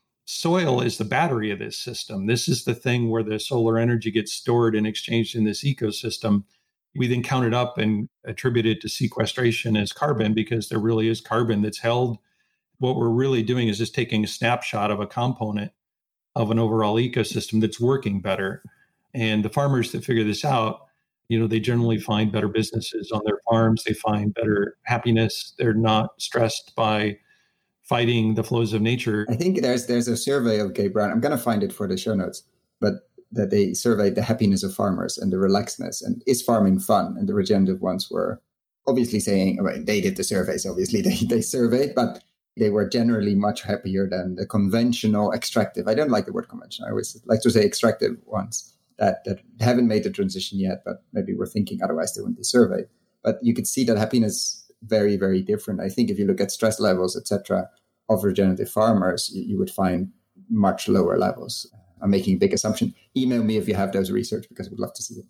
Soil is the battery of this system. This is the thing where the solar energy gets stored and exchanged in this ecosystem. We then count it up and attribute it to sequestration as carbon, because there really is carbon that's held. What we're really doing is just taking a snapshot of a component of an overall ecosystem that's working better. And the farmers that figure this out, you know, they generally find better businesses on their farms. They find better happiness. They're not stressed by fighting the flows of nature. I think there's there's a survey of Gabe Brown. I'm going to find it for the show notes, but that they surveyed the happiness of farmers and the relaxedness and is farming fun. And the regenerative ones were obviously saying, well, they did the surveys, obviously they, they surveyed, but they were generally much happier than the conventional extractive. I don't like the word conventional. I always like to say extractive ones that, that haven't made the transition yet, but maybe we're thinking otherwise they wouldn't be surveyed. But you could see that happiness very, very different. I think if you look at stress levels, et cetera, of regenerative farmers, you, you would find much lower levels. I'm making a big assumption. Email me if you have those research, because I would love to see it.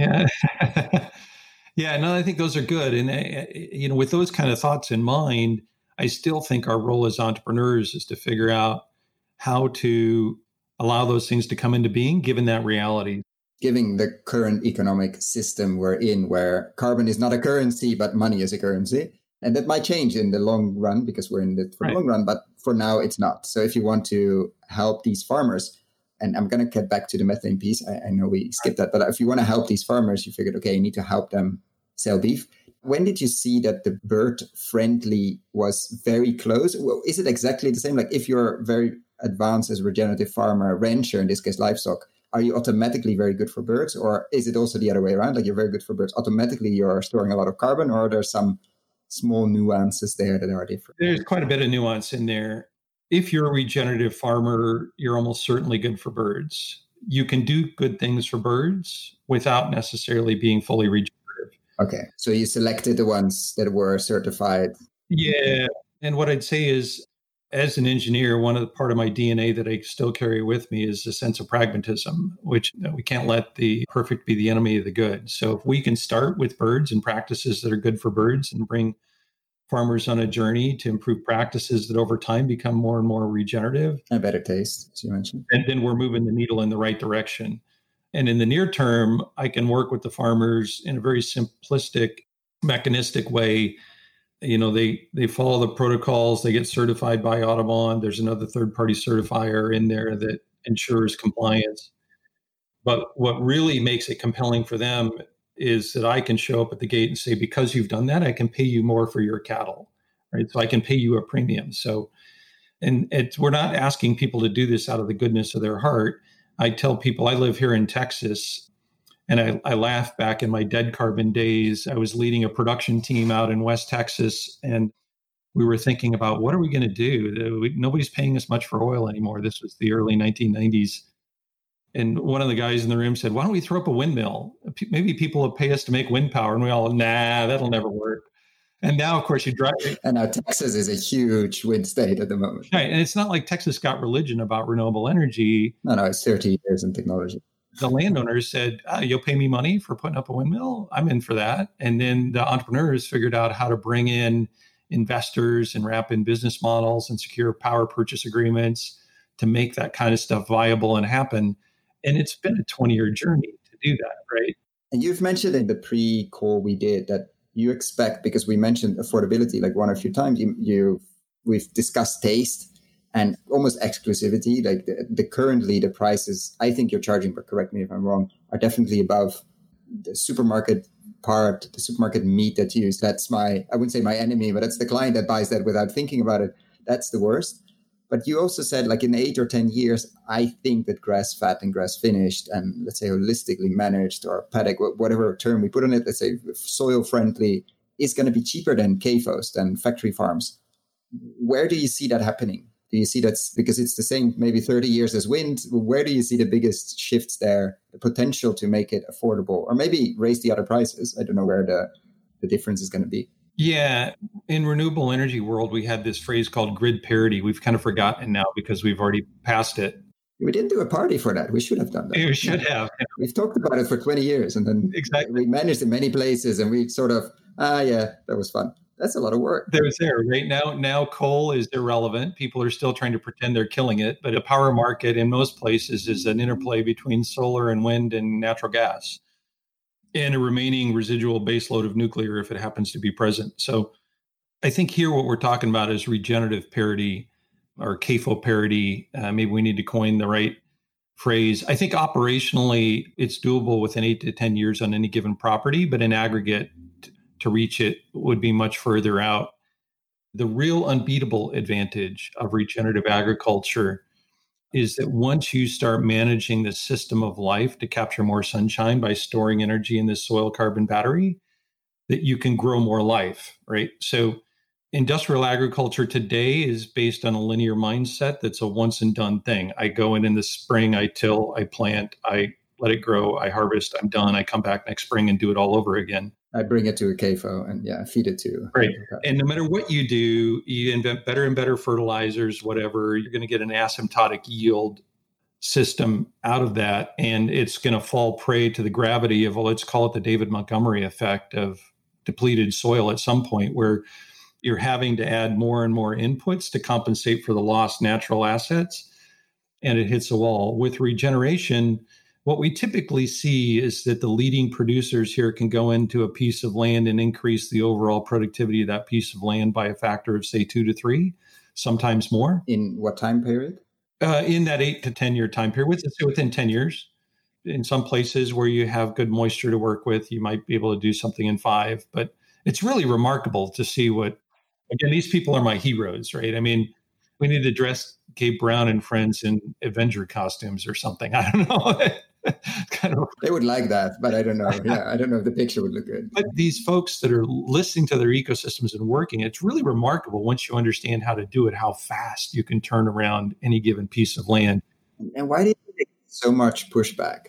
Yeah. Yeah, no, I think those are good. And, uh, you know, with those kind of thoughts in mind, I still think our role as entrepreneurs is to figure out how to allow those things to come into being, given that reality. Given the current economic system we're in, where carbon is not a currency, but money is a currency. And that might change in the long run, because we're in it for right. the long run, but for now it's not. So if you want to help these farmers, and I'm going to get back to the methane piece. I, I know we skipped that, but if you want to help these farmers, you figured, okay, you need to help them sell beef. When did you see that the bird friendly was very close? Well, is it exactly the same? Like if you're very advanced as a regenerative farmer, rancher, in this case, livestock, are you automatically very good for birds? Or is it also the other way around? Like you're very good for birds, automatically you're storing a lot of carbon, or are there some small nuances there that are different? There's quite a bit of nuance in there. If you're a regenerative farmer, you're almost certainly good for birds. You can do good things for birds without necessarily being fully regenerative. Okay. So you selected the ones that were certified. Yeah. And what I'd say is, as an engineer, one of the part of my D N A that I still carry with me is a sense of pragmatism, which you know, we can't let the perfect be the enemy of the good. So if we can start with birds and practices that are good for birds and bring farmers on a journey to improve practices that over time become more and more regenerative. And better taste, as you mentioned. And then we're moving the needle in the right direction. And in the near term, I can work with the farmers in a very simplistic, mechanistic way. You know, they they follow the protocols, they get certified by Audubon. There's another third-party certifier in there that ensures compliance. But what really makes it compelling for them is that I can show up at the gate and say, because you've done that, I can pay you more for your cattle, right? So I can pay you a premium. So, and it's, we're not asking people to do this out of the goodness of their heart. I tell people, I live here in Texas, and I, I laugh back in my dead carbon days. I was leading a production team out in West Texas, and we were thinking about, what are we going to do? We, nobody's paying us much for oil anymore. This was the early nineteen nineties. And one of the guys in the room said, why don't we throw up a windmill? Maybe people will pay us to make wind power. And we all, nah, that'll never work. And now, of course, you drive. And now Texas is a huge wind state at the moment. Right. And it's not like Texas got religion about renewable energy. No, no, it's thirty years in technology. The landowners said, oh, you'll pay me money for putting up a windmill? I'm in for that. And then the entrepreneurs figured out how to bring in investors and wrap in business models and secure power purchase agreements to make that kind of stuff viable and happen. And it's been a twenty-year journey to do that, right? And you've mentioned in the pre-call we did that you expect, because we mentioned affordability like one or few times, you, you we've discussed taste and almost exclusivity. Like the, the currently the prices I think you're charging, but correct me if I'm wrong, are definitely above the supermarket part, the supermarket meat that you use. That's my, I wouldn't say my enemy, but that's the client that buys that without thinking about it. That's the worst. But you also said, like, in eight or ten years, I think that grass fat and grass finished and, let's say, holistically managed or paddock, whatever term we put on it, let's say soil friendly, is going to be cheaper than C A F Os, than factory farms. Where do you see that happening? Do you see that's because it's the same maybe thirty years as wind? Where do you see the biggest shifts there, the potential to make it affordable or maybe raise the other prices? I don't know where the, the difference is going to be. Yeah. In renewable energy world, we had this phrase called grid parity. We've kind of forgotten now because we've already passed it. We didn't do a party for that. We should have done that. We should have. We've talked about it for twenty years and then exactly. we managed in many places and we sort of, ah, yeah, that was fun. That's a lot of work. There was there right now. Now coal is irrelevant. People are still trying to pretend they're killing it, but a power market in most places is an interplay between solar and wind and natural gas, and a remaining residual baseload of nuclear if it happens to be present. So I think here what we're talking about is regenerative parity or C A F O parity. Uh, maybe we need to coin the right phrase. I think operationally it's doable within eight to ten years on any given property, but in aggregate t- to reach it would be much further out. The real unbeatable advantage of regenerative agriculture is that once you start managing the system of life to capture more sunshine by storing energy in this soil carbon battery, that you can grow more life, right? So industrial agriculture today is based on a linear mindset that's a once and done thing. I go in in the spring, I till, I plant, I let it grow, I harvest, I'm done. I come back next spring and do it all over again. I bring it to a C A F O and yeah, feed it to. Right. And no matter what you do, you invent better and better fertilizers, whatever, you're going to get an asymptotic yield system out of that. And it's going to fall prey to the gravity of, well, let's call it the David Montgomery effect of depleted soil at some point where you're having to add more and more inputs to compensate for the lost natural assets. And it hits a wall. With regeneration, what we typically see is that the leading producers here can go into a piece of land and increase the overall productivity of that piece of land by a factor of, say, two to three, sometimes more. In what time period? Uh, in that eight to ten year time period, let's say within ten years. In some places where you have good moisture to work with, you might be able to do something in five. But it's really remarkable to see what, again, these people are my heroes, right? I mean, we need to dress Gabe Brown and friends in Avenger costumes or something. I don't know. kind of. They would like that, but I don't know. Yeah, I don't know if the picture would look good. But these folks that are listening to their ecosystems and working, it's really remarkable once you understand how to do it, how fast you can turn around any given piece of land. And why do you get so much pushback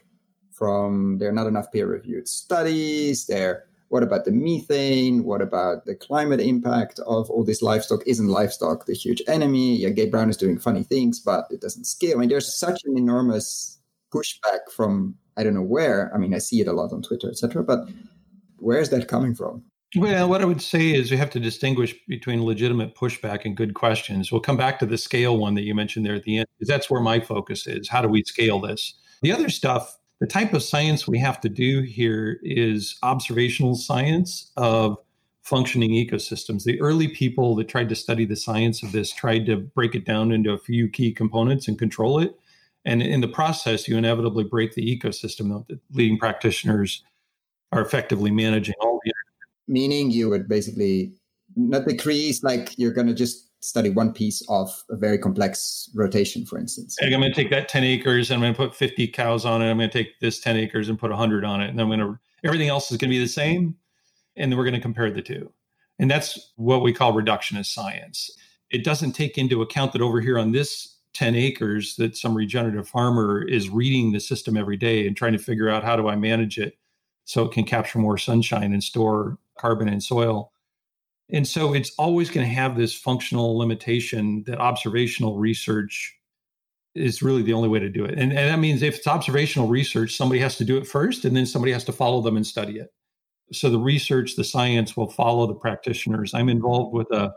from there are not enough peer-reviewed studies? There, what about the methane? What about the climate impact of all this livestock? Isn't livestock the huge enemy? Yeah, Gabe Brown is doing funny things, but it doesn't scale. I mean, there's such an enormous pushback from, I don't know where. I mean, I see it a lot on Twitter, et cetera, but where is that coming from? Well, what I would say is we have to distinguish between legitimate pushback and good questions. We'll come back to the scale one that you mentioned there at the end, because that's where my focus is. How do we scale this? The other stuff, the type of science we have to do here is observational science of functioning ecosystems. The early people that tried to study the science of this tried to break it down into a few key components and control it. And in the process, you inevitably break the ecosystem. The leading practitioners are effectively managing all the. Meaning you would basically not decrease, like you're going to just study one piece of a very complex rotation, for instance. Like I'm going to take that ten acres and I'm going to put fifty cows on it. I'm going to take this ten acres and put one hundred on it. And then I'm going to, everything else is going to be the same. And then we're going to compare the two. And that's what we call reductionist science. It doesn't take into account that over here on this ten acres that some regenerative farmer is reading the system every day and trying to figure out how do I manage it so it can capture more sunshine and store carbon in soil. And so it's always going to have this functional limitation that observational research is really the only way to do it. And, and that means if it's observational research, somebody has to do it first, and then somebody has to follow them and study it. So the research, the science will follow the practitioners. I'm involved with a,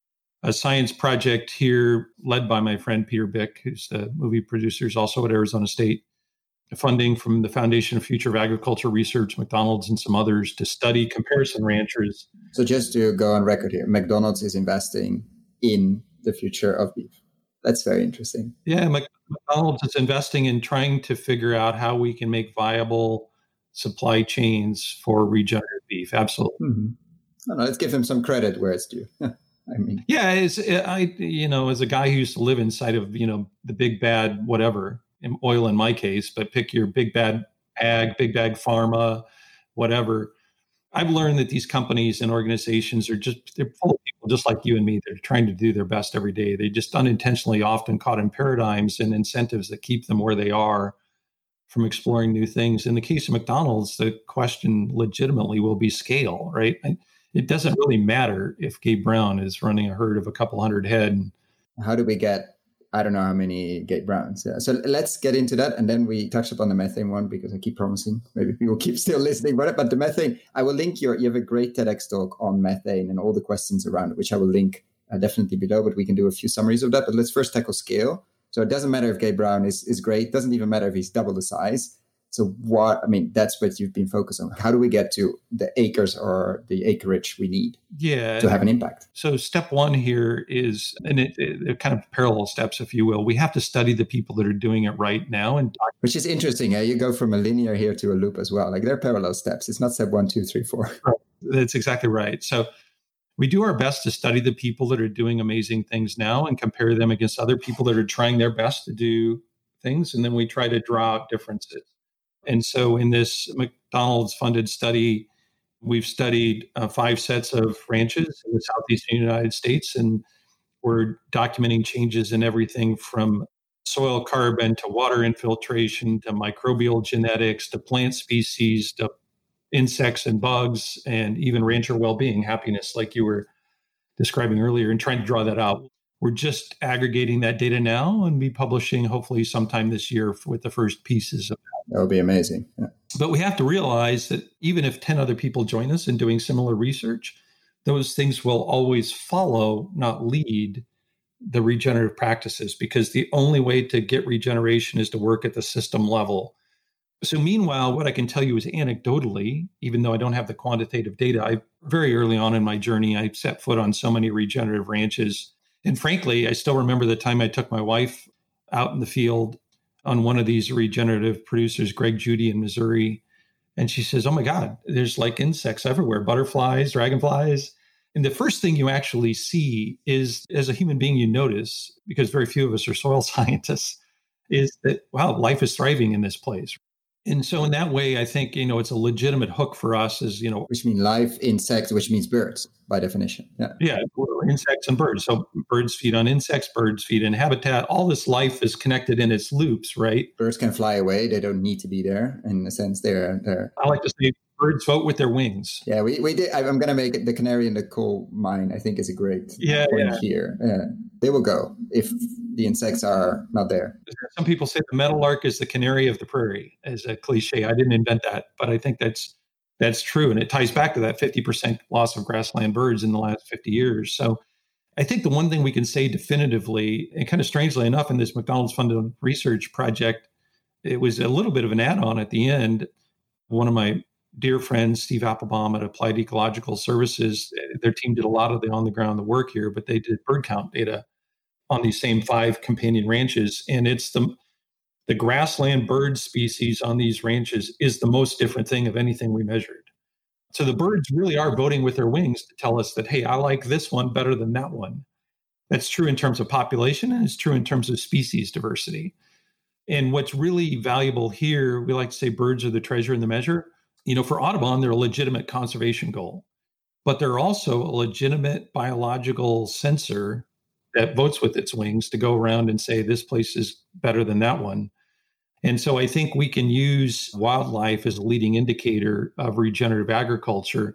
a science project here led by my friend Peter Bick, who's the movie producer, is also at Arizona State, funding from the Foundation of Future of Agriculture Research, McDonald's, and some others to study comparison ranchers. So just to go on record here, McDonald's is investing in the future of beef. That's very interesting. Yeah, McDonald's is investing in trying to figure out how we can make viable supply chains for regenerative beef. Absolutely. Mm-hmm. I don't know, let's give them some credit where it's due. I mean, yeah, as I, you know, as a guy who used to live inside of, you know, the big bad whatever, oil in my case, but pick your big bad ag, big bad pharma, whatever. I've learned that these companies and organizations are just, they're full of people just like you and me. They're trying to do their best every day. They just unintentionally often caught in paradigms and incentives that keep them where they are from exploring new things. In the case of McDonald's, the question legitimately will be scale, right? It doesn't really matter if Gabe Brown is running a herd of a couple hundred head. How do we get, I don't know how many Gabe Browns. Yeah. So let's get into that. And then we touched upon the methane one because I keep promising maybe people keep still listening. But, but the methane, I will link your, you have a great TEDx talk on methane and all the questions around it, which I will link uh, definitely below, but we can do a few summaries of that. But let's first tackle scale. So it doesn't matter if Gabe Brown is, is great. It doesn't even matter if he's double the size. So what, I mean, that's what you've been focused on. How do we get to the acres or the acreage we need yeah. to have an impact? So step one here is, and it, it kind of parallel steps, if you will. We have to study the people that are doing it right now. and Which is interesting. Eh? You go from a linear here to a loop as well. Like they're parallel steps. It's not step one, two, three, four. Right. That's exactly right. So we do our best to study the people that are doing amazing things now and compare them against other people that are trying their best to do things. And then we try to draw out differences. And so in this McDonald's funded study, we've studied uh, five sets of ranches in the southeastern United States, and we're documenting changes in everything from soil carbon to water infiltration to microbial genetics to plant species to insects and bugs and even rancher well-being, happiness, like you were describing earlier, and trying to draw that out. We're just aggregating that data now and be publishing hopefully sometime this year with the first pieces of that. That would be amazing. Yeah. But we have to realize that even if ten other people join us in doing similar research, those things will always follow, not lead, the regenerative practices, because the only way to get regeneration is to work at the system level. So meanwhile, what I can tell you is anecdotally, even though I don't have the quantitative data, I very early on in my journey, I set foot on so many regenerative ranches. And frankly, I still remember the time I took my wife out in the field on one of these regenerative producers, Greg Judy in Missouri. And she says, oh my God, there's like insects everywhere, butterflies, dragonflies. And the first thing you actually see is, as a human being, you notice, because very few of us are soil scientists, is that, wow, life is thriving in this place. And so in that way, I think, you know, it's a legitimate hook for us as, you know. Which means life, insects, which means birds by definition. Yeah. Yeah, insects and birds. So birds feed on insects, birds feed in habitat. All this life is connected in its loops, right? Birds can fly away. They don't need to be there. In a sense, they're there. I like to say birds vote with their wings. Yeah, we, we did. I'm going to make it the canary in the coal mine, I think, is a great yeah, point yeah. here. Yeah. They will go if the insects are not there. Some people say the meadowlark is the canary of the prairie, as a cliche. I didn't invent that, but I think that's that's true. And it ties back to that fifty percent loss of grassland birds in the last fifty years. So I think the one thing we can say definitively, and kind of strangely enough, in this McDonald's funded research project, it was a little bit of an add-on at the end. One of my dear friends, Steve Applebaum at Applied Ecological Services, their team did a lot of the on-the-ground the work here, but they did bird count data on these same five companion ranches. And it's the the grassland bird species on these ranches is the most different thing of anything we measured. So the birds really are voting with their wings to tell us that, hey, I like this one better than that one. That's true in terms of population, and it's true in terms of species diversity. And what's really valuable here, we like to say birds are the treasure in the measure. You know, for Audubon, they're a legitimate conservation goal, but they're also a legitimate biological sensor that votes with its wings to go around and say, this place is better than that one. And so I think we can use wildlife as a leading indicator of regenerative agriculture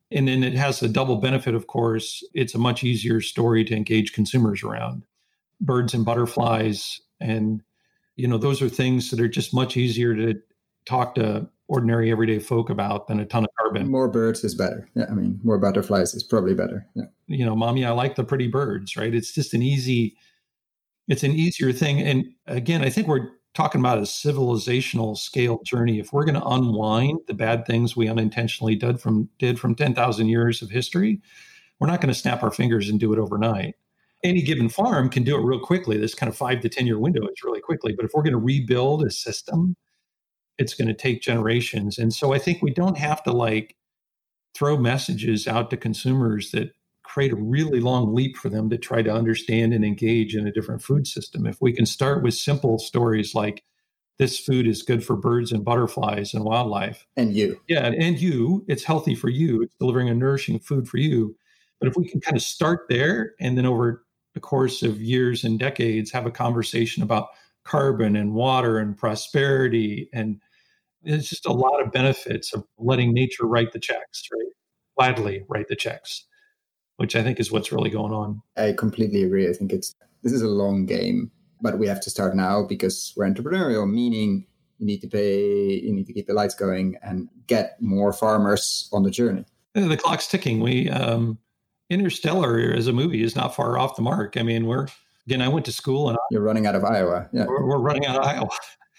And then it has the double benefit, of course. It's a much easier story to engage consumers around. Birds and butterflies. And, you know, those are things that are just much easier to talk to ordinary everyday folk about than a ton of carbon. More birds is better. Yeah, I mean, more butterflies is probably better. Yeah. You know, mommy, I like the pretty birds, right? It's just an easy, it's an easier thing. And again, I think we're talking about a civilizational scale journey. If we're going to unwind the bad things we unintentionally did from did from ten thousand years of history, we're not going to snap our fingers and do it overnight. Any given farm can do it real quickly. This kind of five to ten year window is really quickly. But if we're going to rebuild a system, it's going to take generations. And so I think we don't have to like throw messages out to consumers that create a really long leap for them to try to understand and engage in a different food system. If we can start with simple stories like this food is good for birds and butterflies and wildlife. And you. Yeah, and you, it's healthy for you. It's delivering a nourishing food for you. But if we can kind of start there and then over the course of years and decades have a conversation about carbon and water and prosperity, and there's just a lot of benefits of letting nature write the checks, right? Gladly write the checks, which I think is what's really going on. I completely agree. I think it's this is a long game, but we have to start now because we're entrepreneurial, meaning you need to pay, you need to keep the lights going and get more farmers on the journey. The clock's ticking. We um, Interstellar as a movie is not far off the mark. I mean, we're again. I went to school and you're running out of Iowa. Yeah, we're, we're running out of Iowa,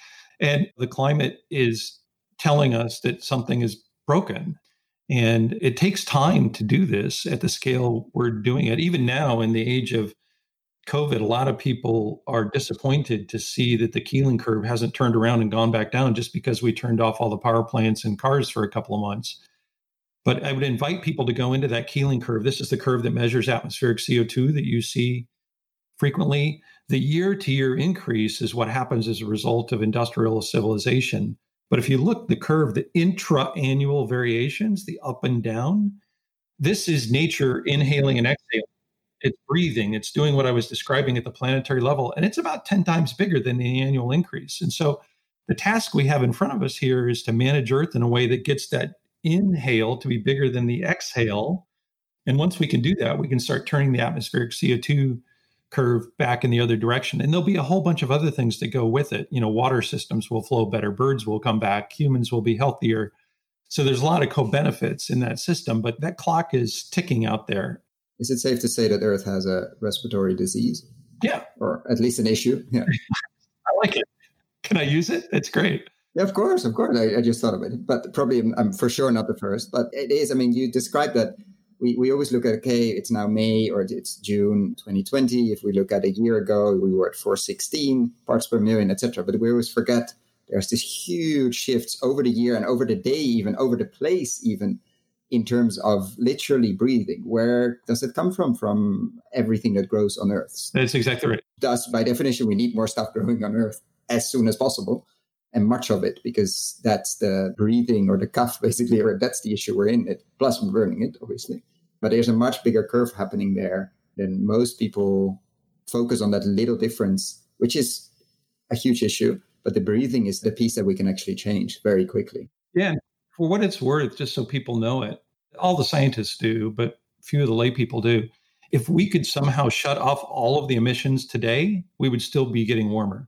and the climate is telling us that something is broken. And it takes time to do this at the scale we're doing it. Even now, in the age of COVID, a lot of people are disappointed to see that the Keeling curve hasn't turned around and gone back down just because we turned off all the power plants and cars for a couple of months. But I would invite people to go into that Keeling curve. This is the curve that measures atmospheric C O two that you see frequently. The year-to-year increase is what happens as a result of industrial civilization. But if you look the curve, the intra-annual variations, the up and down, this is nature inhaling and exhaling. It's breathing. It's doing what I was describing at the planetary level. And it's about ten times bigger than the annual increase. And so the task we have in front of us here is to manage Earth in a way that gets that inhale to be bigger than the exhale. And once we can do that, we can start turning the atmospheric C O two curve back in the other direction. And there'll be a whole bunch of other things that go with it. You know, water systems will flow better, birds will come back, humans will be healthier. So there's a lot of co-benefits in that system, but that clock is ticking out there. Is it safe to say that Earth has a respiratory disease? Yeah. Or at least an issue? Yeah. I like it. Can I use it? It's great. Yeah, of course, of course. I, I just thought of it, but probably I'm, I'm for sure not the first, but it is. I mean, you described that. We we always look at, okay, it's now May or it's June twenty twenty. If we look at a year ago, we were at four sixteen parts per million, et cetera. But we always forget there's this huge shifts over the year and over the day, even over the place, even in terms of literally breathing. Where does it come from? From everything that grows on Earth. That's exactly right. Thus, by definition, we need more stuff growing on Earth as soon as possible. And much of it, because that's the breathing or the cough, basically, or that's the issue we're in. It, plus, we're burning it, obviously. But there's a much bigger curve happening there than most people focus on that little difference, which is a huge issue. But the breathing is the piece that we can actually change very quickly. Yeah. For what it's worth, just so people know it, all the scientists do, but few of the lay people do. If we could somehow shut off all of the emissions today, we would still be getting warmer.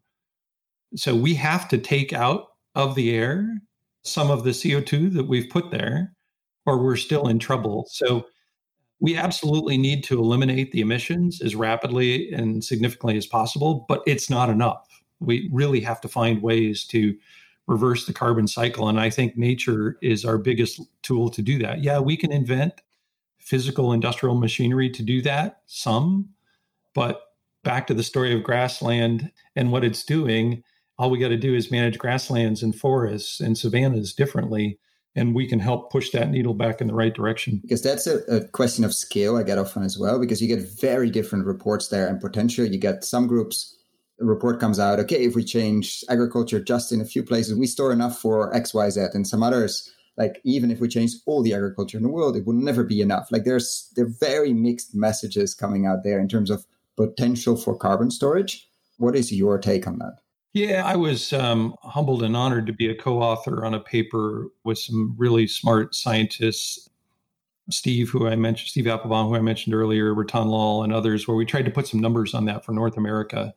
So we have to take out of the air some of the C O two that we've put there, or we're still in trouble. So we absolutely need to eliminate the emissions as rapidly and significantly as possible, but it's not enough. We really have to find ways to reverse the carbon cycle. And I think nature is our biggest tool to do that. Yeah, we can invent physical industrial machinery to do that, some, but back to the story of grassland and what it's doing, all we got to do is manage grasslands and forests and savannas differently, and we can help push that needle back in the right direction. Because that's a, a question of scale I get often as well, because you get very different reports there and potential. You get some groups, a report comes out, okay, if we change agriculture just in a few places, we store enough for X, Y, Z. And some others, like even if we change all the agriculture in the world, it will never be enough. Like there's there are very mixed messages coming out there in terms of potential for carbon storage. What is your take on that? Yeah, I was um, humbled and honored to be a co-author on a paper with some really smart scientists Steve, who I mentioned, Steve Applebaum, who I mentioned earlier, Ratan Lal, and others, where we tried to put some numbers on that for North America.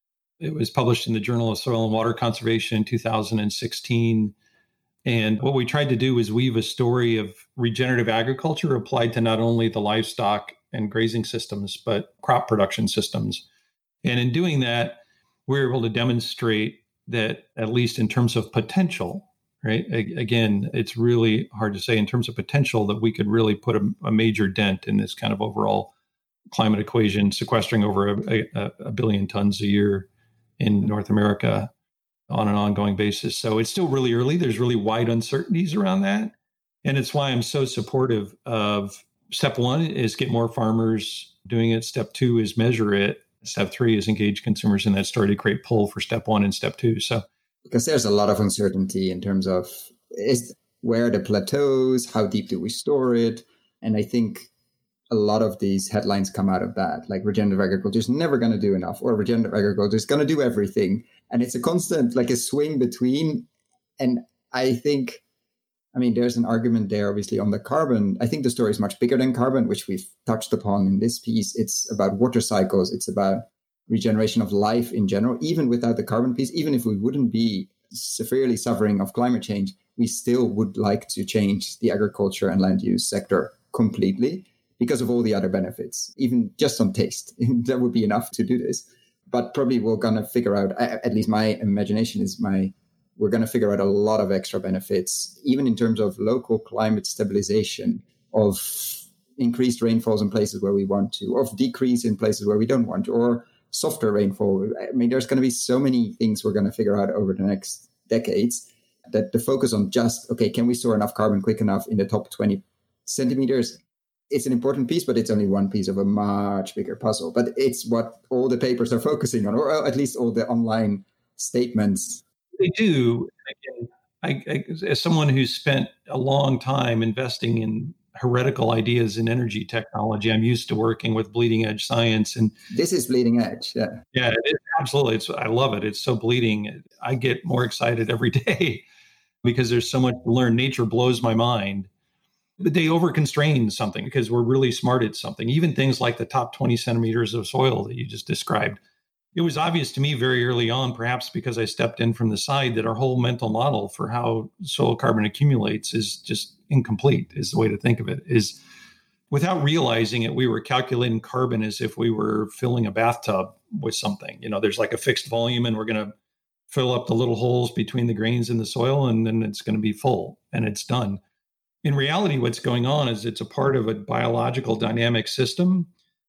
It was published in the Journal of Soil and Water Conservation in two thousand sixteen. And what we tried to do was weave a story of regenerative agriculture applied to not only the livestock and grazing systems, but crop production systems. And in doing that, we were able to demonstrate that, at least in terms of potential, right? A- again, it's really hard to say in terms of potential that we could really put a, a major dent in this kind of overall climate equation, sequestering over a, a, a billion tons a year in North America on an ongoing basis. So it's still really early. There's really wide uncertainties around that. And it's why I'm so supportive of step one is get more farmers doing it. Step two is measure it. Step three is engage consumers in that story to create pull for step one and step two. So because there's a lot of uncertainty in terms of is where are the plateaus, how deep do we store it? And I think a lot of these headlines come out of that, like regenerative agriculture is never going to do enough, or regenerative agriculture is going to do everything. And it's a constant, like a swing between. And I think, I mean, there's an argument there, obviously, on the carbon. I think the story is much bigger than carbon, which we've touched upon in this piece. It's about water cycles. It's about regeneration of life in general. Even without the carbon piece, even if we wouldn't be severely suffering of climate change, we still would like to change the agriculture and land use sector completely because of all the other benefits, even just on taste. That would be enough to do this. But probably we're going to figure out, at least my imagination is my, we're going to figure out a lot of extra benefits, even in terms of local climate stabilization, of increased rainfalls in places where we want to, of decrease in places where we don't want to, or softer rainfall. I mean, there's going to be so many things we're going to figure out over the next decades that the focus on just, okay, can we store enough carbon quick enough in the top twenty centimeters? It's an important piece, but it's only one piece of a much bigger puzzle. But it's what all the papers are focusing on, or at least all the online statements. They do. Again, I, I, as someone who's spent a long time investing in heretical ideas in energy technology, I'm used to working with bleeding edge science. And this is bleeding edge. Yeah. Yeah, it is, absolutely. It's, I love it. It's so bleeding. I get more excited every day because there's so much to learn. Nature blows my mind. But they overconstrain something because we're really smart at something, even things like the top twenty centimeters of soil that you just described. It was obvious to me very early on, perhaps because I stepped in from the side, that our whole mental model for how soil carbon accumulates is just incomplete, is the way to think of it. Is without realizing it, we were calculating carbon as if we were filling a bathtub with something. You know, there's like a fixed volume and we're going to fill up the little holes between the grains in the soil and then it's going to be full and it's done. In reality, what's going on is it's a part of a biological dynamic system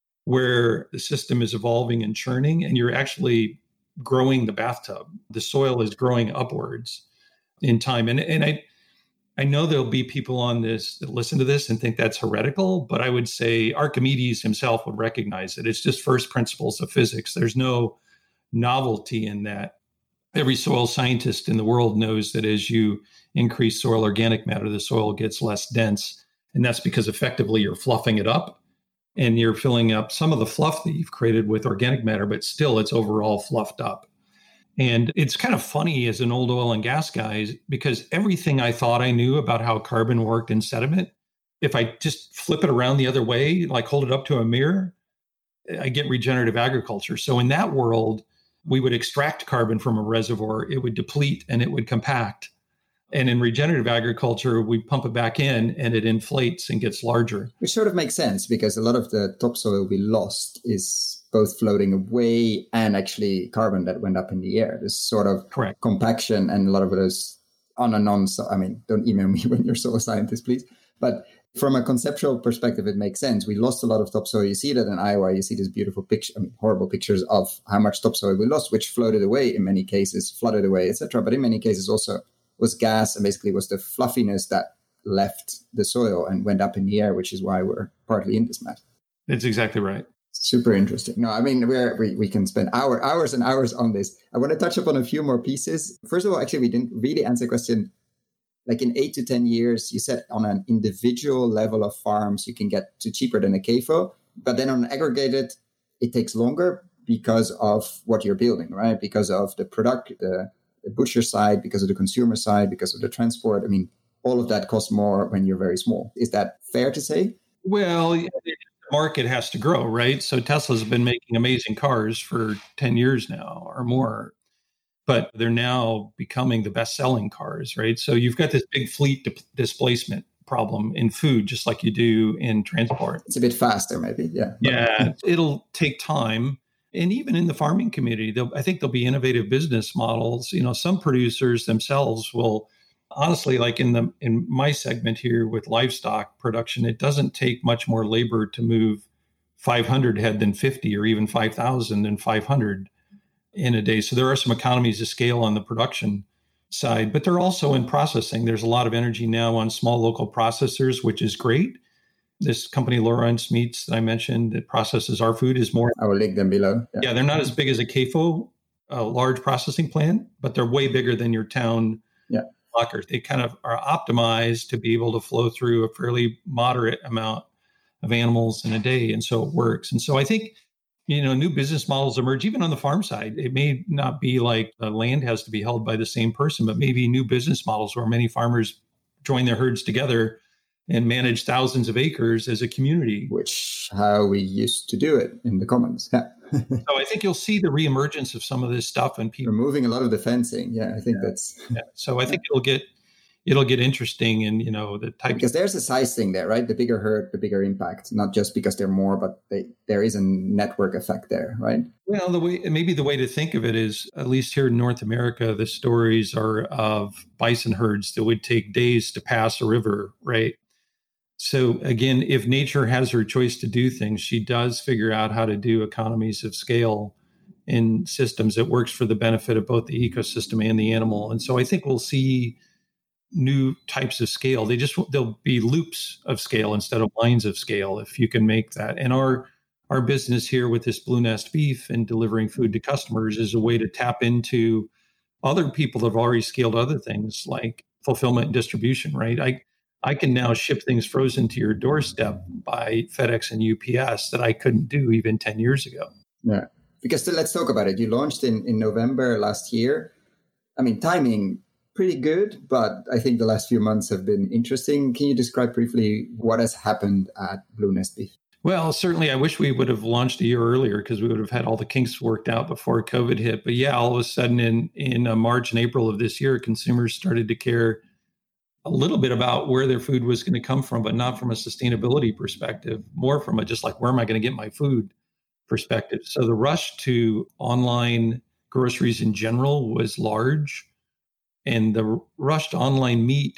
where the system is evolving and churning, and you're actually growing the bathtub. The soil is growing upwards in time. And, and I, I know there'll be people on this that listen to this and think that's heretical, but I would say Archimedes himself would recognize it. It's just first principles of physics. There's no novelty in that. Every soil scientist in the world knows that as you increase soil organic matter, the soil gets less dense. And that's because effectively you're fluffing it up and you're filling up some of the fluff that you've created with organic matter, but still it's overall fluffed up. And it's kind of funny as an old oil and gas guy, because everything I thought I knew about how carbon worked in sediment, if I just flip it around the other way, like hold it up to a mirror, I get regenerative agriculture. So in that world, we would extract carbon from a reservoir, it would deplete and it would compact. And in regenerative agriculture, we pump it back in and it inflates and gets larger. Which sort of makes sense because a lot of the topsoil we lost is both floating away and actually carbon that went up in the air. This sort of Correct. Compaction and a lot of it is on and on. So, I mean, don't email me when you're soil scientist, please. But from a conceptual perspective, it makes sense. We lost a lot of topsoil. You see that in Iowa. You see this beautiful picture, I mean, horrible pictures of how much topsoil we lost, which floated away in many cases, flooded away, et cetera. But in many cases also was gas and basically was the fluffiness that left the soil and went up in the air, which is why we're partly in this mess. That's exactly right. Super interesting. No, I mean, we're, we we can spend hour, hours and hours on this. I want to touch upon a few more pieces. First of all, actually, we didn't really answer the question. Like in eight to ten years, you said on an individual level of farms, you can get to cheaper than a C A F O. But then on aggregated, it takes longer because of what you're building, right? Because of the product, the, the butcher side, because of the consumer side, because of the transport. I mean, all of that costs more when you're very small. Is that fair to say? Well, the market has to grow, right? So Tesla's been making amazing cars for ten years now or more, but they're now becoming the best-selling cars, right? So you've got this big fleet di- displacement problem in food, just like you do in transport. It's a bit faster, maybe. Yeah. Yeah, it'll take time. And even in the farming community, I think there'll be innovative business models. You know, some producers themselves will, honestly, like in the in my segment here with livestock production, it doesn't take much more labor to move five hundred head than fifty, or even five thousand than five hundred in a day. So there are some economies of scale on the production side, but they're also in processing. There's a lot of energy now on small local processors, which is great. This company, Lawrence Meats, that I mentioned, that processes our food, is more. I will link them below. Yeah, yeah they're not as big as a C A F O, a large processing plant, but they're way bigger than your town yeah. lockers. They kind of are optimized to be able to flow through a fairly moderate amount of animals in a day. And so it works. And so I think, you know, new business models emerge even on the farm side. It may not be like the land has to be held by the same person, but maybe new business models where many farmers join their herds together and manage thousands of acres as a community. Which how we used to do it in the commons. Yeah. So I think you'll see the reemergence of some of this stuff and people removing a lot of the fencing. Yeah, I think yeah. that's. Yeah. So I think it'll get it'll get interesting, and you know the type because there's a size thing there, right? The bigger herd, the bigger impact. Not just because they're more, but they, there is a network effect there, right? Well, the way maybe the way to think of it is, at least here in North America, the stories are of bison herds that would take days to pass a river, right? So again, if nature has her choice to do things, she does figure out how to do economies of scale in systems that works for the benefit of both the ecosystem and the animal. And so I think we'll see new types of scale. They just, there'll be loops of scale instead of lines of scale, if you can make that. And our, our business here with this Blue Nest beef and delivering food to customers is a way to tap into other people that have already scaled other things like fulfillment and distribution, right? I, I can now ship things frozen to your doorstep by FedEx and U P S that I couldn't do even ten years ago. Yeah, because let's talk about it. You launched in, in November last year. I mean, timing, pretty good, but I think the last few months have been interesting. Can you describe briefly what has happened at Blue Nest Beef? Well, certainly I wish we would have launched a year earlier because we would have had all the kinks worked out before COVID hit. But yeah, all of a sudden in, in uh, March and April of this year, consumers started to care a little bit about where their food was going to come from, but not from a sustainability perspective, more from a just like, where am I going to get my food perspective? So the rush to online groceries in general was large, and the rush to online meat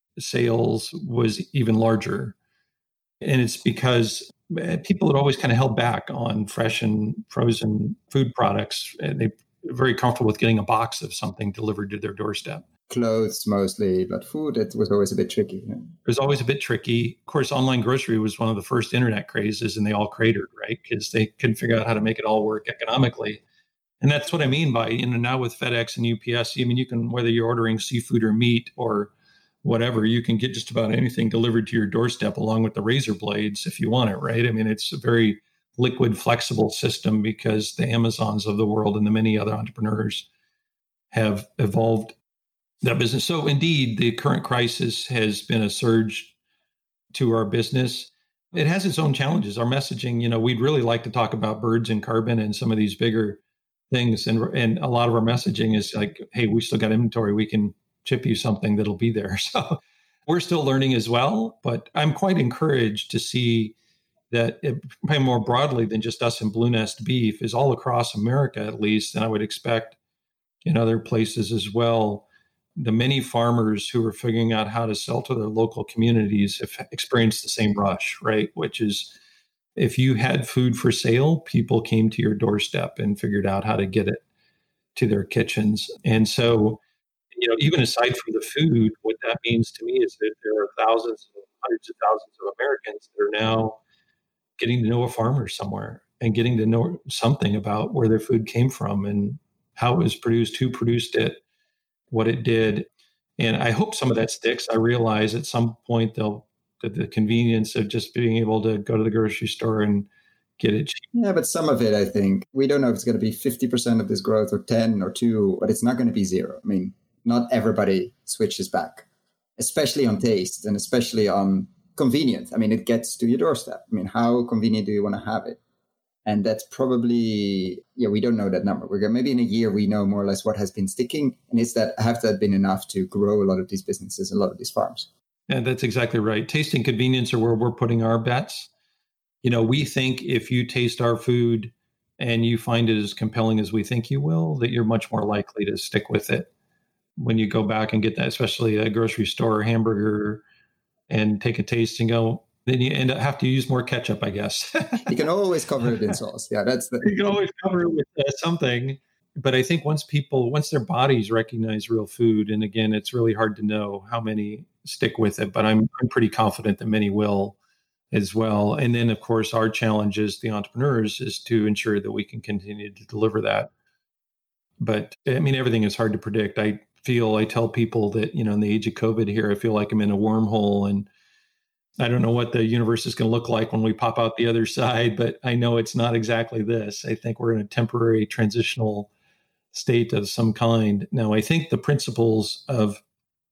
sales was even larger. And it's because people had always kind of held back on fresh and frozen food products. And they're very comfortable with getting a box of something delivered to their doorstep. Clothes mostly, but food, it was always a bit tricky. Yeah. It was always a bit tricky. Of course, online grocery was one of the first internet crazes, and they all cratered, right? Because they couldn't figure out how to make it all work economically. And that's what I mean by, you know, now with FedEx and U P S, I mean, you can, whether you're ordering seafood or meat or whatever, you can get just about anything delivered to your doorstep along with the razor blades if you want it, right? I mean, it's a very liquid, flexible system because the Amazons of the world and the many other entrepreneurs have evolved that business. So indeed, the current crisis has been a surge to our business. It has its own challenges. Our messaging, you know, we'd really like to talk about birds and carbon and some of these bigger things. And, and a lot of our messaging is like, hey, we still got inventory. We can ship you something that'll be there. So we're still learning as well, but I'm quite encouraged to see that it, probably more broadly than just us in Blue Nest Beef, is all across America at least, and I would expect in other places as well, the many farmers who are figuring out how to sell to their local communities have experienced the same rush, right? Which is, if you had food for sale, people came to your doorstep and figured out how to get it to their kitchens. And so, you know, even aside from the food, what that means to me is that there are thousands, hundreds of thousands of Americans that are now getting to know a farmer somewhere and getting to know something about where their food came from and how it was produced, who produced it, what it did. And I hope some of that sticks. I realize at some point they'll, that the convenience of just being able to go to the grocery store and get it cheap. Yeah, but some of it, I think, we don't know if it's going to be fifty percent of this growth or ten or two, but it's not going to be zero. I mean, not everybody switches back. especially on taste and especially on convenience. I mean, it gets to your doorstep. I mean, how convenient do you want to have it? And that's probably, yeah, we don't know that number. We're going, maybe in a year, we know more or less what has been sticking. And is that, have that been enough to grow a lot of these businesses, a lot of these farms? Yeah, that's exactly right. Taste and convenience are where we're putting our bets. You know, we think if you taste our food and you find it as compelling as we think you will, that you're much more likely to stick with it. When you go back and get that, especially a grocery store hamburger, and take a taste and go, then you end up have to use more ketchup, I guess. You can always cover it in sauce. Yeah, that's the. You can always cover it with uh, something. But I think once people, once their bodies recognize real food, and again, it's really hard to know how many stick with it, but I'm I'm pretty confident that many will as well. And then, of course, our challenge as the entrepreneurs is to ensure that we can continue to deliver that. But I mean, everything is hard to predict. I feel, I tell people that, you know, in the age of COVID here, I feel like I'm in a wormhole and I don't know what the universe is going to look like when we pop out the other side, but I know it's not exactly this. I think we're in a temporary transitional state of some kind. Now, I think the principles of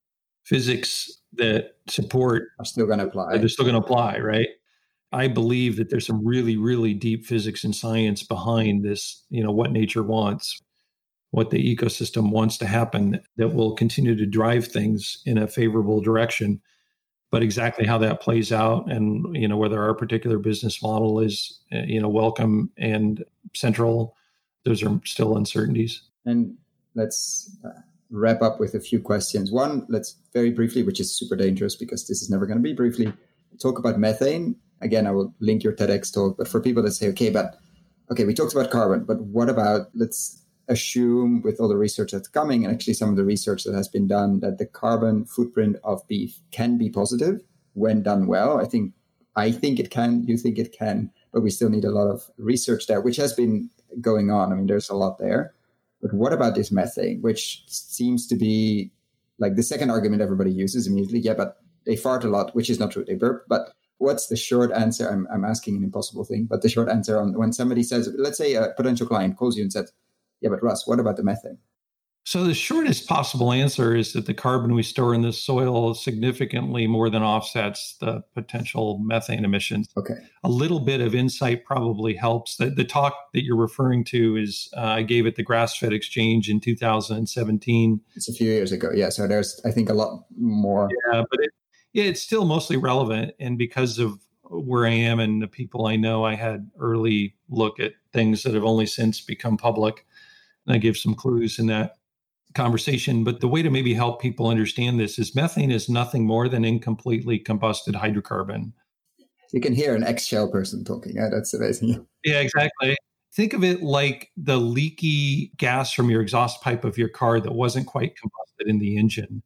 physics that support are still going to apply. They're still going to apply, right? I believe that there's some really, really deep physics and science behind this, you know, what nature wants, what the ecosystem wants to happen that will continue to drive things in a favorable direction. But exactly how that plays out and, you know, whether our particular business model is, you know, welcome and central, those are still uncertainties. And let's uh, wrap up with a few questions. One, let's very briefly, which is super dangerous because this is never going to be briefly, talk about methane. Again, I will link your TEDx talk, but for people that say, okay, but okay, we talked about carbon, but what about, let's assume with all the research that's coming, and actually some of the research that has been done, that the carbon footprint of beef can be positive when done well. I think I think it can, you think it can, but we still need a lot of research there, which has been going on. I mean, there's a lot there. But what about this methane, which seems to be like the second argument everybody uses immediately? Yeah, but they fart a lot, which is not true. They burp. But what's the short answer? I'm, I'm asking an impossible thing, but the short answer on when somebody says, let's say a potential client calls you and says, yeah, but Russ, what about the methane? So the shortest possible answer is that the carbon we store in the soil significantly more than offsets the potential methane emissions. Okay. A little bit of insight probably helps. The, the talk that you're referring to is uh, I gave at the Grass-Fed Exchange in two thousand seventeen. It's a few years ago. Yeah. So there's, I think, a lot more. Yeah, but it, yeah, it's still mostly relevant. And because of where I am and the people I know, I had early look at things that have only since become public. And I give some clues in that conversation. But the way to maybe help people understand this is methane is nothing more than incompletely combusted hydrocarbon. You can hear an ex-Shell person talking. Yeah, that's amazing. Yeah, exactly. Think of it like the leaky gas from your exhaust pipe of your car that wasn't quite combusted in the engine.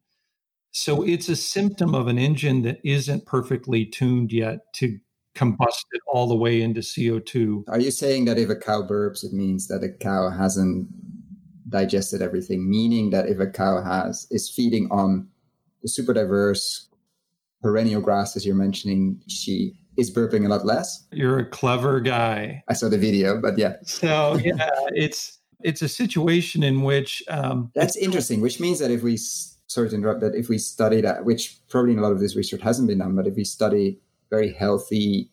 So it's a symptom of an engine that isn't perfectly tuned yet to combust it all the way into C O two. Are you saying that if a cow burps, it means that a cow hasn't digested everything, meaning that if a cow has is feeding on the super diverse perennial grasses you're mentioning, she is burping a lot less? You're a clever guy. I saw the video, but yeah. So yeah, it's it's a situation in which um, that's interesting. Which means that if we sorry to interrupt, that if we study that, which probably in a lot of this research hasn't been done, but if we study very healthy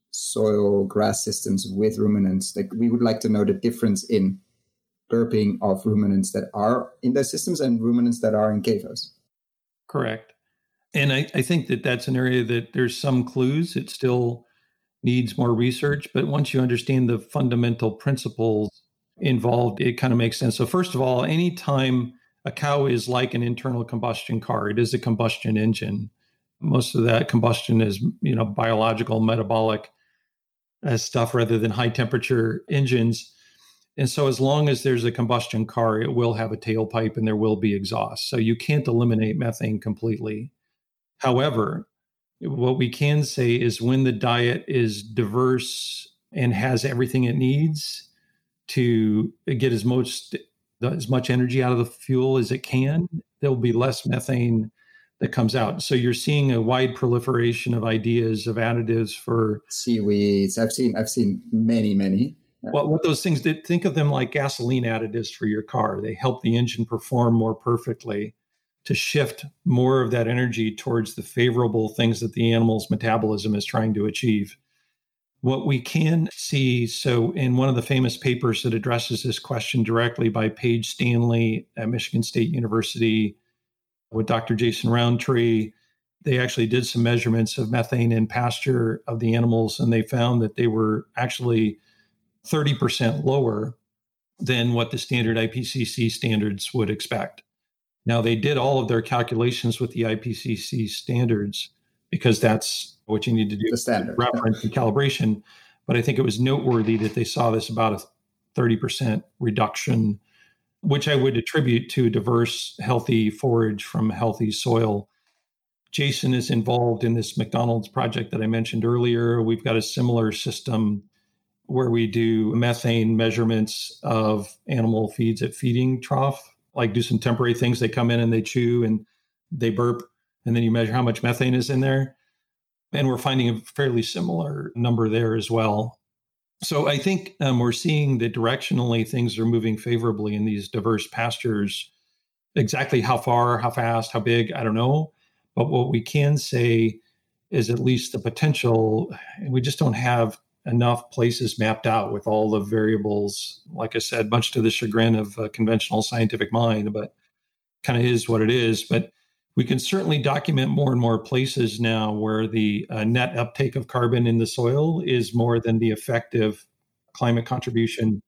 soil grass systems with ruminants, like we would like to know the difference in burping of ruminants that are in those systems and ruminants that are in C A F Os. Correct. And I, I think that that's an area that there's some clues. It still needs more research, but once you understand the fundamental principles involved, it kind of makes sense. So first of all, anytime a cow is like an internal combustion car, it is a combustion engine. Most of that combustion is, you know, biological, metabolic uh, stuff rather than high temperature engines. And so as long as there's a combustion car, it will have a tailpipe and there will be exhaust. So you can't eliminate methane completely. However, what we can say is when the diet is diverse and has everything it needs to get as much, as much energy out of the fuel as it can, there'll be less methane that comes out. So you're seeing a wide proliferation of ideas of additives for seaweeds. I've seen I've seen many, many. Yeah. Well, what those things did, think of them like gasoline additives for your car. They help the engine perform more perfectly. to shift more of that energy towards the favorable things that the animal's metabolism is trying to achieve. What we can see, so in one of the famous papers that addresses this question directly by Paige Stanley at Michigan State University with Doctor Jason Roundtree, they actually did some measurements of methane in pasture of the animals, and they found that they were actually thirty percent lower than what the standard I P C C standards would expect. Now, they did all of their calculations with the I P C C standards because that's what you need to do, the standard reference and calibration. But I think it was noteworthy that they saw this about a thirty percent reduction, which I would attribute to diverse, healthy forage from healthy soil. Jason is involved in this McDonald's project that I mentioned earlier. We've got a similar system where we do methane measurements of animal feeds at feeding trough, like do some temporary things. They come in and they chew and they burp, and then you measure how much methane is in there. And we're finding a fairly similar number there as well. So I think um, we're seeing that directionally things are moving favorably in these diverse pastures. Exactly how far, how fast, how big, I don't know. But what we can say is at least the potential, and we just don't have enough places mapped out with all the variables, like I said, much to the chagrin of a conventional scientific mind, but kind of is what it is. But we can certainly document more and more places now where the uh, net uptake of carbon in the soil is more than the effective climate contribution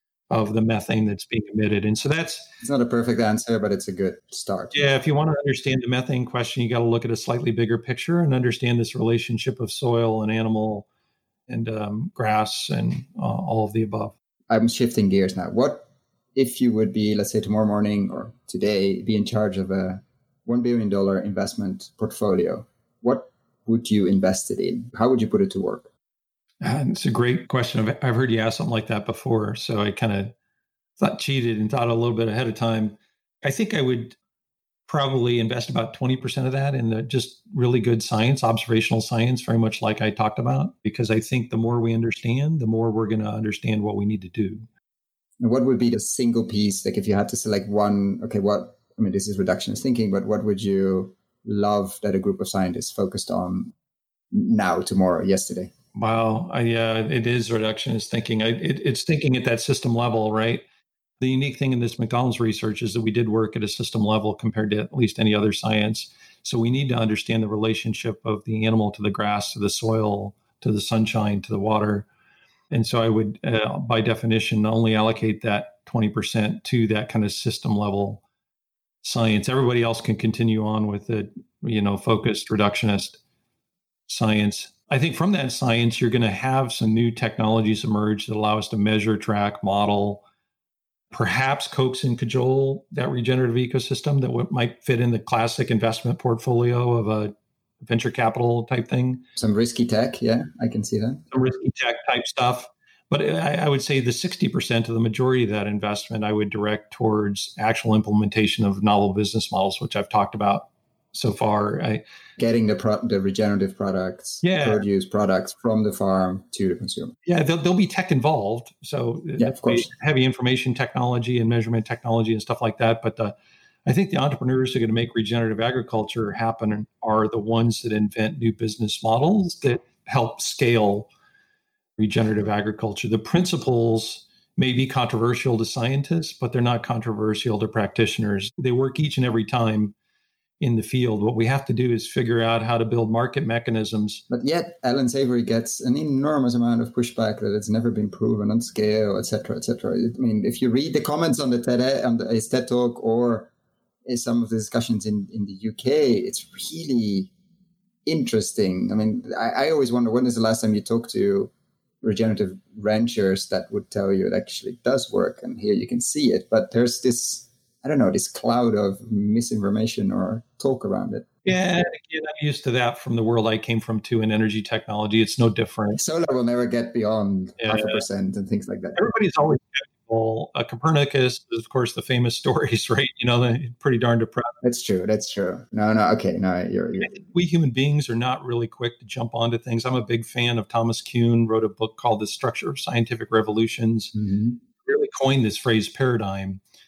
of the methane that's being emitted. And so that's... It's not a perfect answer, but it's a good start. Yeah, if you want to understand the methane question, you got to look at a slightly bigger picture and understand this relationship of soil and animal and um, grass and uh, all of the above. I'm shifting gears now. What if you would be, let's say tomorrow morning or today, be in charge of a one billion dollars investment portfolio? What would you invest it in? How would you put it to work? And it's a great question. I've, I've heard you ask something like that before. So I kind of thought cheated and thought a little bit ahead of time. I think I would probably invest about twenty percent of that in the just really good science, observational science, very much like I talked about, because I think the more we understand, the more we're going to understand what we need to do. And what would be the single piece? Like if you had to select one, okay, what, I mean, this is reductionist thinking, but what would you love that a group of scientists focused on now, tomorrow, yesterday? Wow. I, yeah, it is reductionist thinking. I, it, it's thinking at that system level, right? The unique thing in this McDonald's research is that we did work at a system level compared to at least any other science. So we need to understand the relationship of the animal to the grass, to the soil, to the sunshine, to the water. And so I would, uh, by definition, only allocate that twenty percent to that kind of system level science. Everybody else can continue on with the, you know, focused reductionist science. I think from that science, you're going to have some new technologies emerge that allow us to measure, track, model, perhaps coax and cajole that regenerative ecosystem that w- might fit in the classic investment portfolio of a venture capital type thing. Some risky tech, yeah, I can see that. Some risky tech type stuff. But I, I would say the sixty percent of the majority of that investment I would direct towards actual implementation of novel business models, which I've talked about so far. I, Getting the pro- the regenerative products, yeah. produce products from the farm to the consumer. Yeah, there'll, there'll be tech involved. So yeah, of course. Heavy information technology and measurement technology and stuff like that. But the, I think the entrepreneurs who are going to make regenerative agriculture happen are the ones that invent new business models that help scale regenerative agriculture. The principles may be controversial to scientists, but they're not controversial to practitioners. They work each and every time in the field. What we have to do is figure out how to build market mechanisms. But yet, Alan Savory gets an enormous amount of pushback that it's never been proven on scale, et cetera, et cetera. I mean, if you read the comments on the TED, on the his TED Talk or some of the discussions in, in the U K, it's really interesting. I mean, I, I always wonder, when is the last time you talked to regenerative ranchers that would tell you it actually does work? And here you can see it. But there's this, I don't know, this cloud of misinformation or talk around it. Yeah, again, I'm used to that from the world I came from too in energy technology. It's no different. Solar will never get beyond yeah. half a percent and things like that. Everybody's always skeptical. Uh, Copernicus is, of course, the famous stories, right? You know, they're pretty darn depressed. That's true. That's true. No, no. Okay. No, you're, you're... We human beings are not really quick to jump onto things. I'm a big fan of Thomas Kuhn, wrote a book called The Structure of Scientific Revolutions. Mm-hmm. Really coined this phrase paradigm.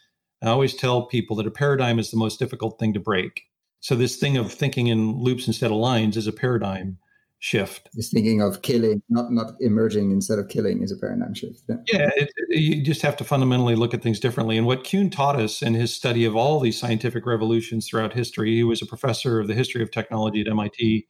I always tell people that a paradigm is the most difficult thing to break. So this thing of thinking in loops instead of lines is a paradigm shift. This thinking of killing, not not emerging instead of killing, is a paradigm shift. Yeah, yeah it, it, you just have to fundamentally look at things differently. And what Kuhn taught us in his study of all these scientific revolutions throughout history, he was a professor of the history of technology at M I T,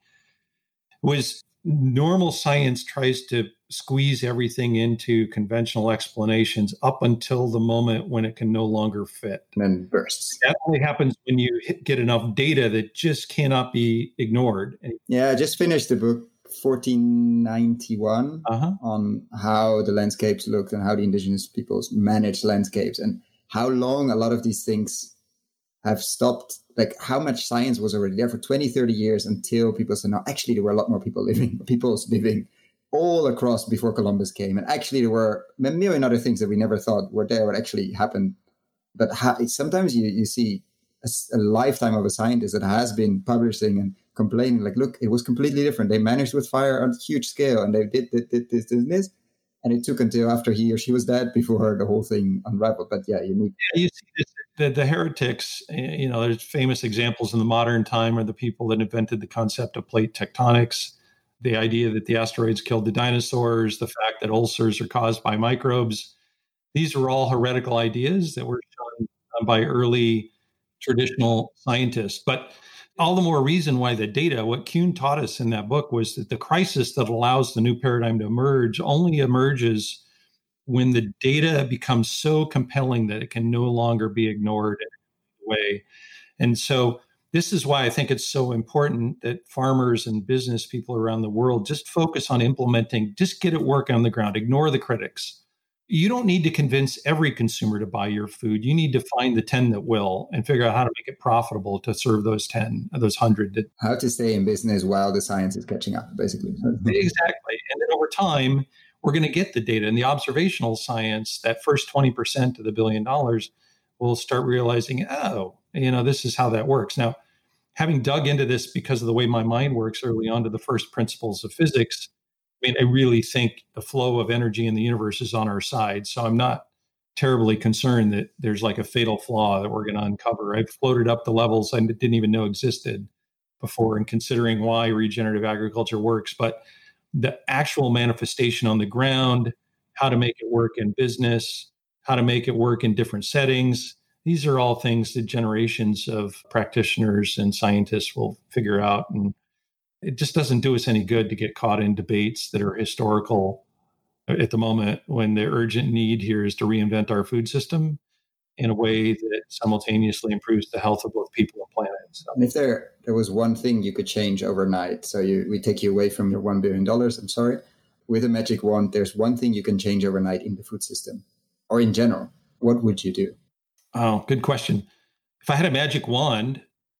was normal science tries to squeeze everything into conventional explanations up until the moment when it can no longer fit. And then bursts. That only happens when you hit, get enough data that just cannot be ignored. Yeah, I just finished the book fourteen ninety-one uh-huh. on how the landscapes looked and how the indigenous peoples managed landscapes and how long a lot of these things have stopped. Like how much science was already there for twenty, thirty years until people said, no, actually there were a lot more people living, peoples living all across before Columbus came. And actually there were a million other things that we never thought were there, what actually happened. But ha- sometimes you, you see a, a lifetime of a scientist that has been publishing and complaining, like, look, it was completely different. They managed with fire on a huge scale and they did, did, did this, this, this. And it took until after he or she was dead before the whole thing unraveled. But yeah, you need... Yeah, you see this, the, the heretics, you know, there's famous examples in the modern time are the people that invented the concept of plate tectonics, the idea that the asteroids killed the dinosaurs, the fact that ulcers are caused by microbes. These were all heretical ideas that were shown by early traditional scientists. But all the more reason why the data, what Kuhn taught us in that book was that the crisis that allows the new paradigm to emerge only emerges when the data becomes so compelling that it can no longer be ignored in a way. And so this is why I think it's so important that farmers and business people around the world just focus on implementing, just get it working on the ground, ignore the critics. You don't need to convince every consumer to buy your food. You need to find the ten that will and figure out how to make it profitable to serve those ten, those one hundred. That, how to stay in business while the science is catching up, basically. Exactly. And then over time, we're going to get the data. And the observational science, that first twenty percent of the billion dollars, will start realizing, oh, you know, this is how that works. Now, having dug into this because of the way my mind works early on to the first principles of physics, I mean, I really think the flow of energy in the universe is on our side. So I'm not terribly concerned that there's like a fatal flaw that we're going to uncover. I've floated up the levels I didn't even know existed before in considering why regenerative agriculture works. But the actual manifestation on the ground, how to make it work in business, how to make it work in different settings, these are all things that generations of practitioners and scientists will figure out. And it just doesn't do us any good to get caught in debates that are historical at the moment when the urgent need here is to reinvent our food system in a way that simultaneously improves the health of both people and planet. So. And if there there was one thing you could change overnight, so you, we take you away from your one billion dollars, I'm sorry, with a magic wand, there's one thing you can change overnight in the food system or in general, what would you do? Oh, good question. If I had a magic wand,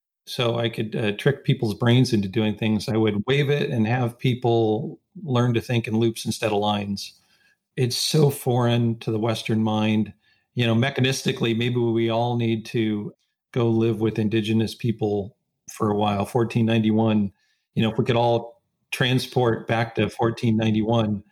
so I could uh, trick people's brains into doing things, I would wave it and have people learn to think in loops instead of lines. It's so foreign to the Western mind. You know, mechanistically, maybe we all need to go live with indigenous people for a while. fourteen ninety-one, you know, if we could all transport back to fourteen ninety-one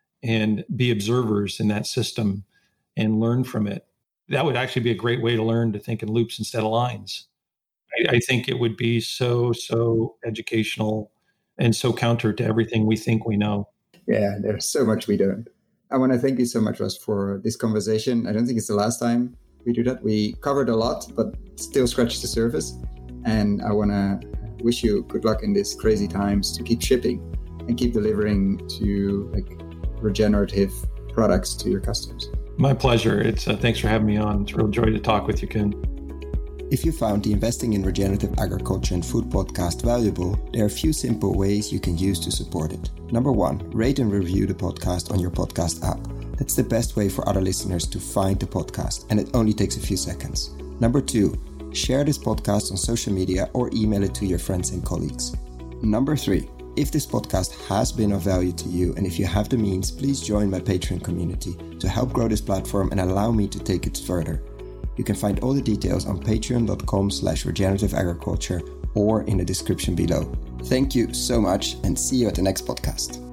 and be observers in that system and learn from it, that would actually be a great way to learn to think in loops instead of lines. I, I think it would be so, so educational and so counter to everything we think we know. Yeah, there's so much we don't. I want to thank you so much, Russ, for this conversation. I don't think it's the last time we do that. We covered a lot, but still scratched the surface. And I want to wish you good luck in these crazy times to keep shipping and keep delivering to like regenerative products to your customers. My pleasure. It's uh, thanks for having me on. It's a real joy to talk with you, Ken. If you found the Investing in Regenerative Agriculture and Food podcast valuable, there are a few simple ways you can use to support it. Number one, rate and review the podcast on your podcast app. That's the best way for other listeners to find the podcast, and it only takes a few seconds. Number two, share this podcast on social media or email it to your friends and colleagues. Number three, if this podcast has been of value to you and if you have the means, please join my Patreon community to help grow this platform and allow me to take it further. You can find all the details on patreon.com slash regenerative agriculture or in the description below. Thank you so much and see you at the next podcast.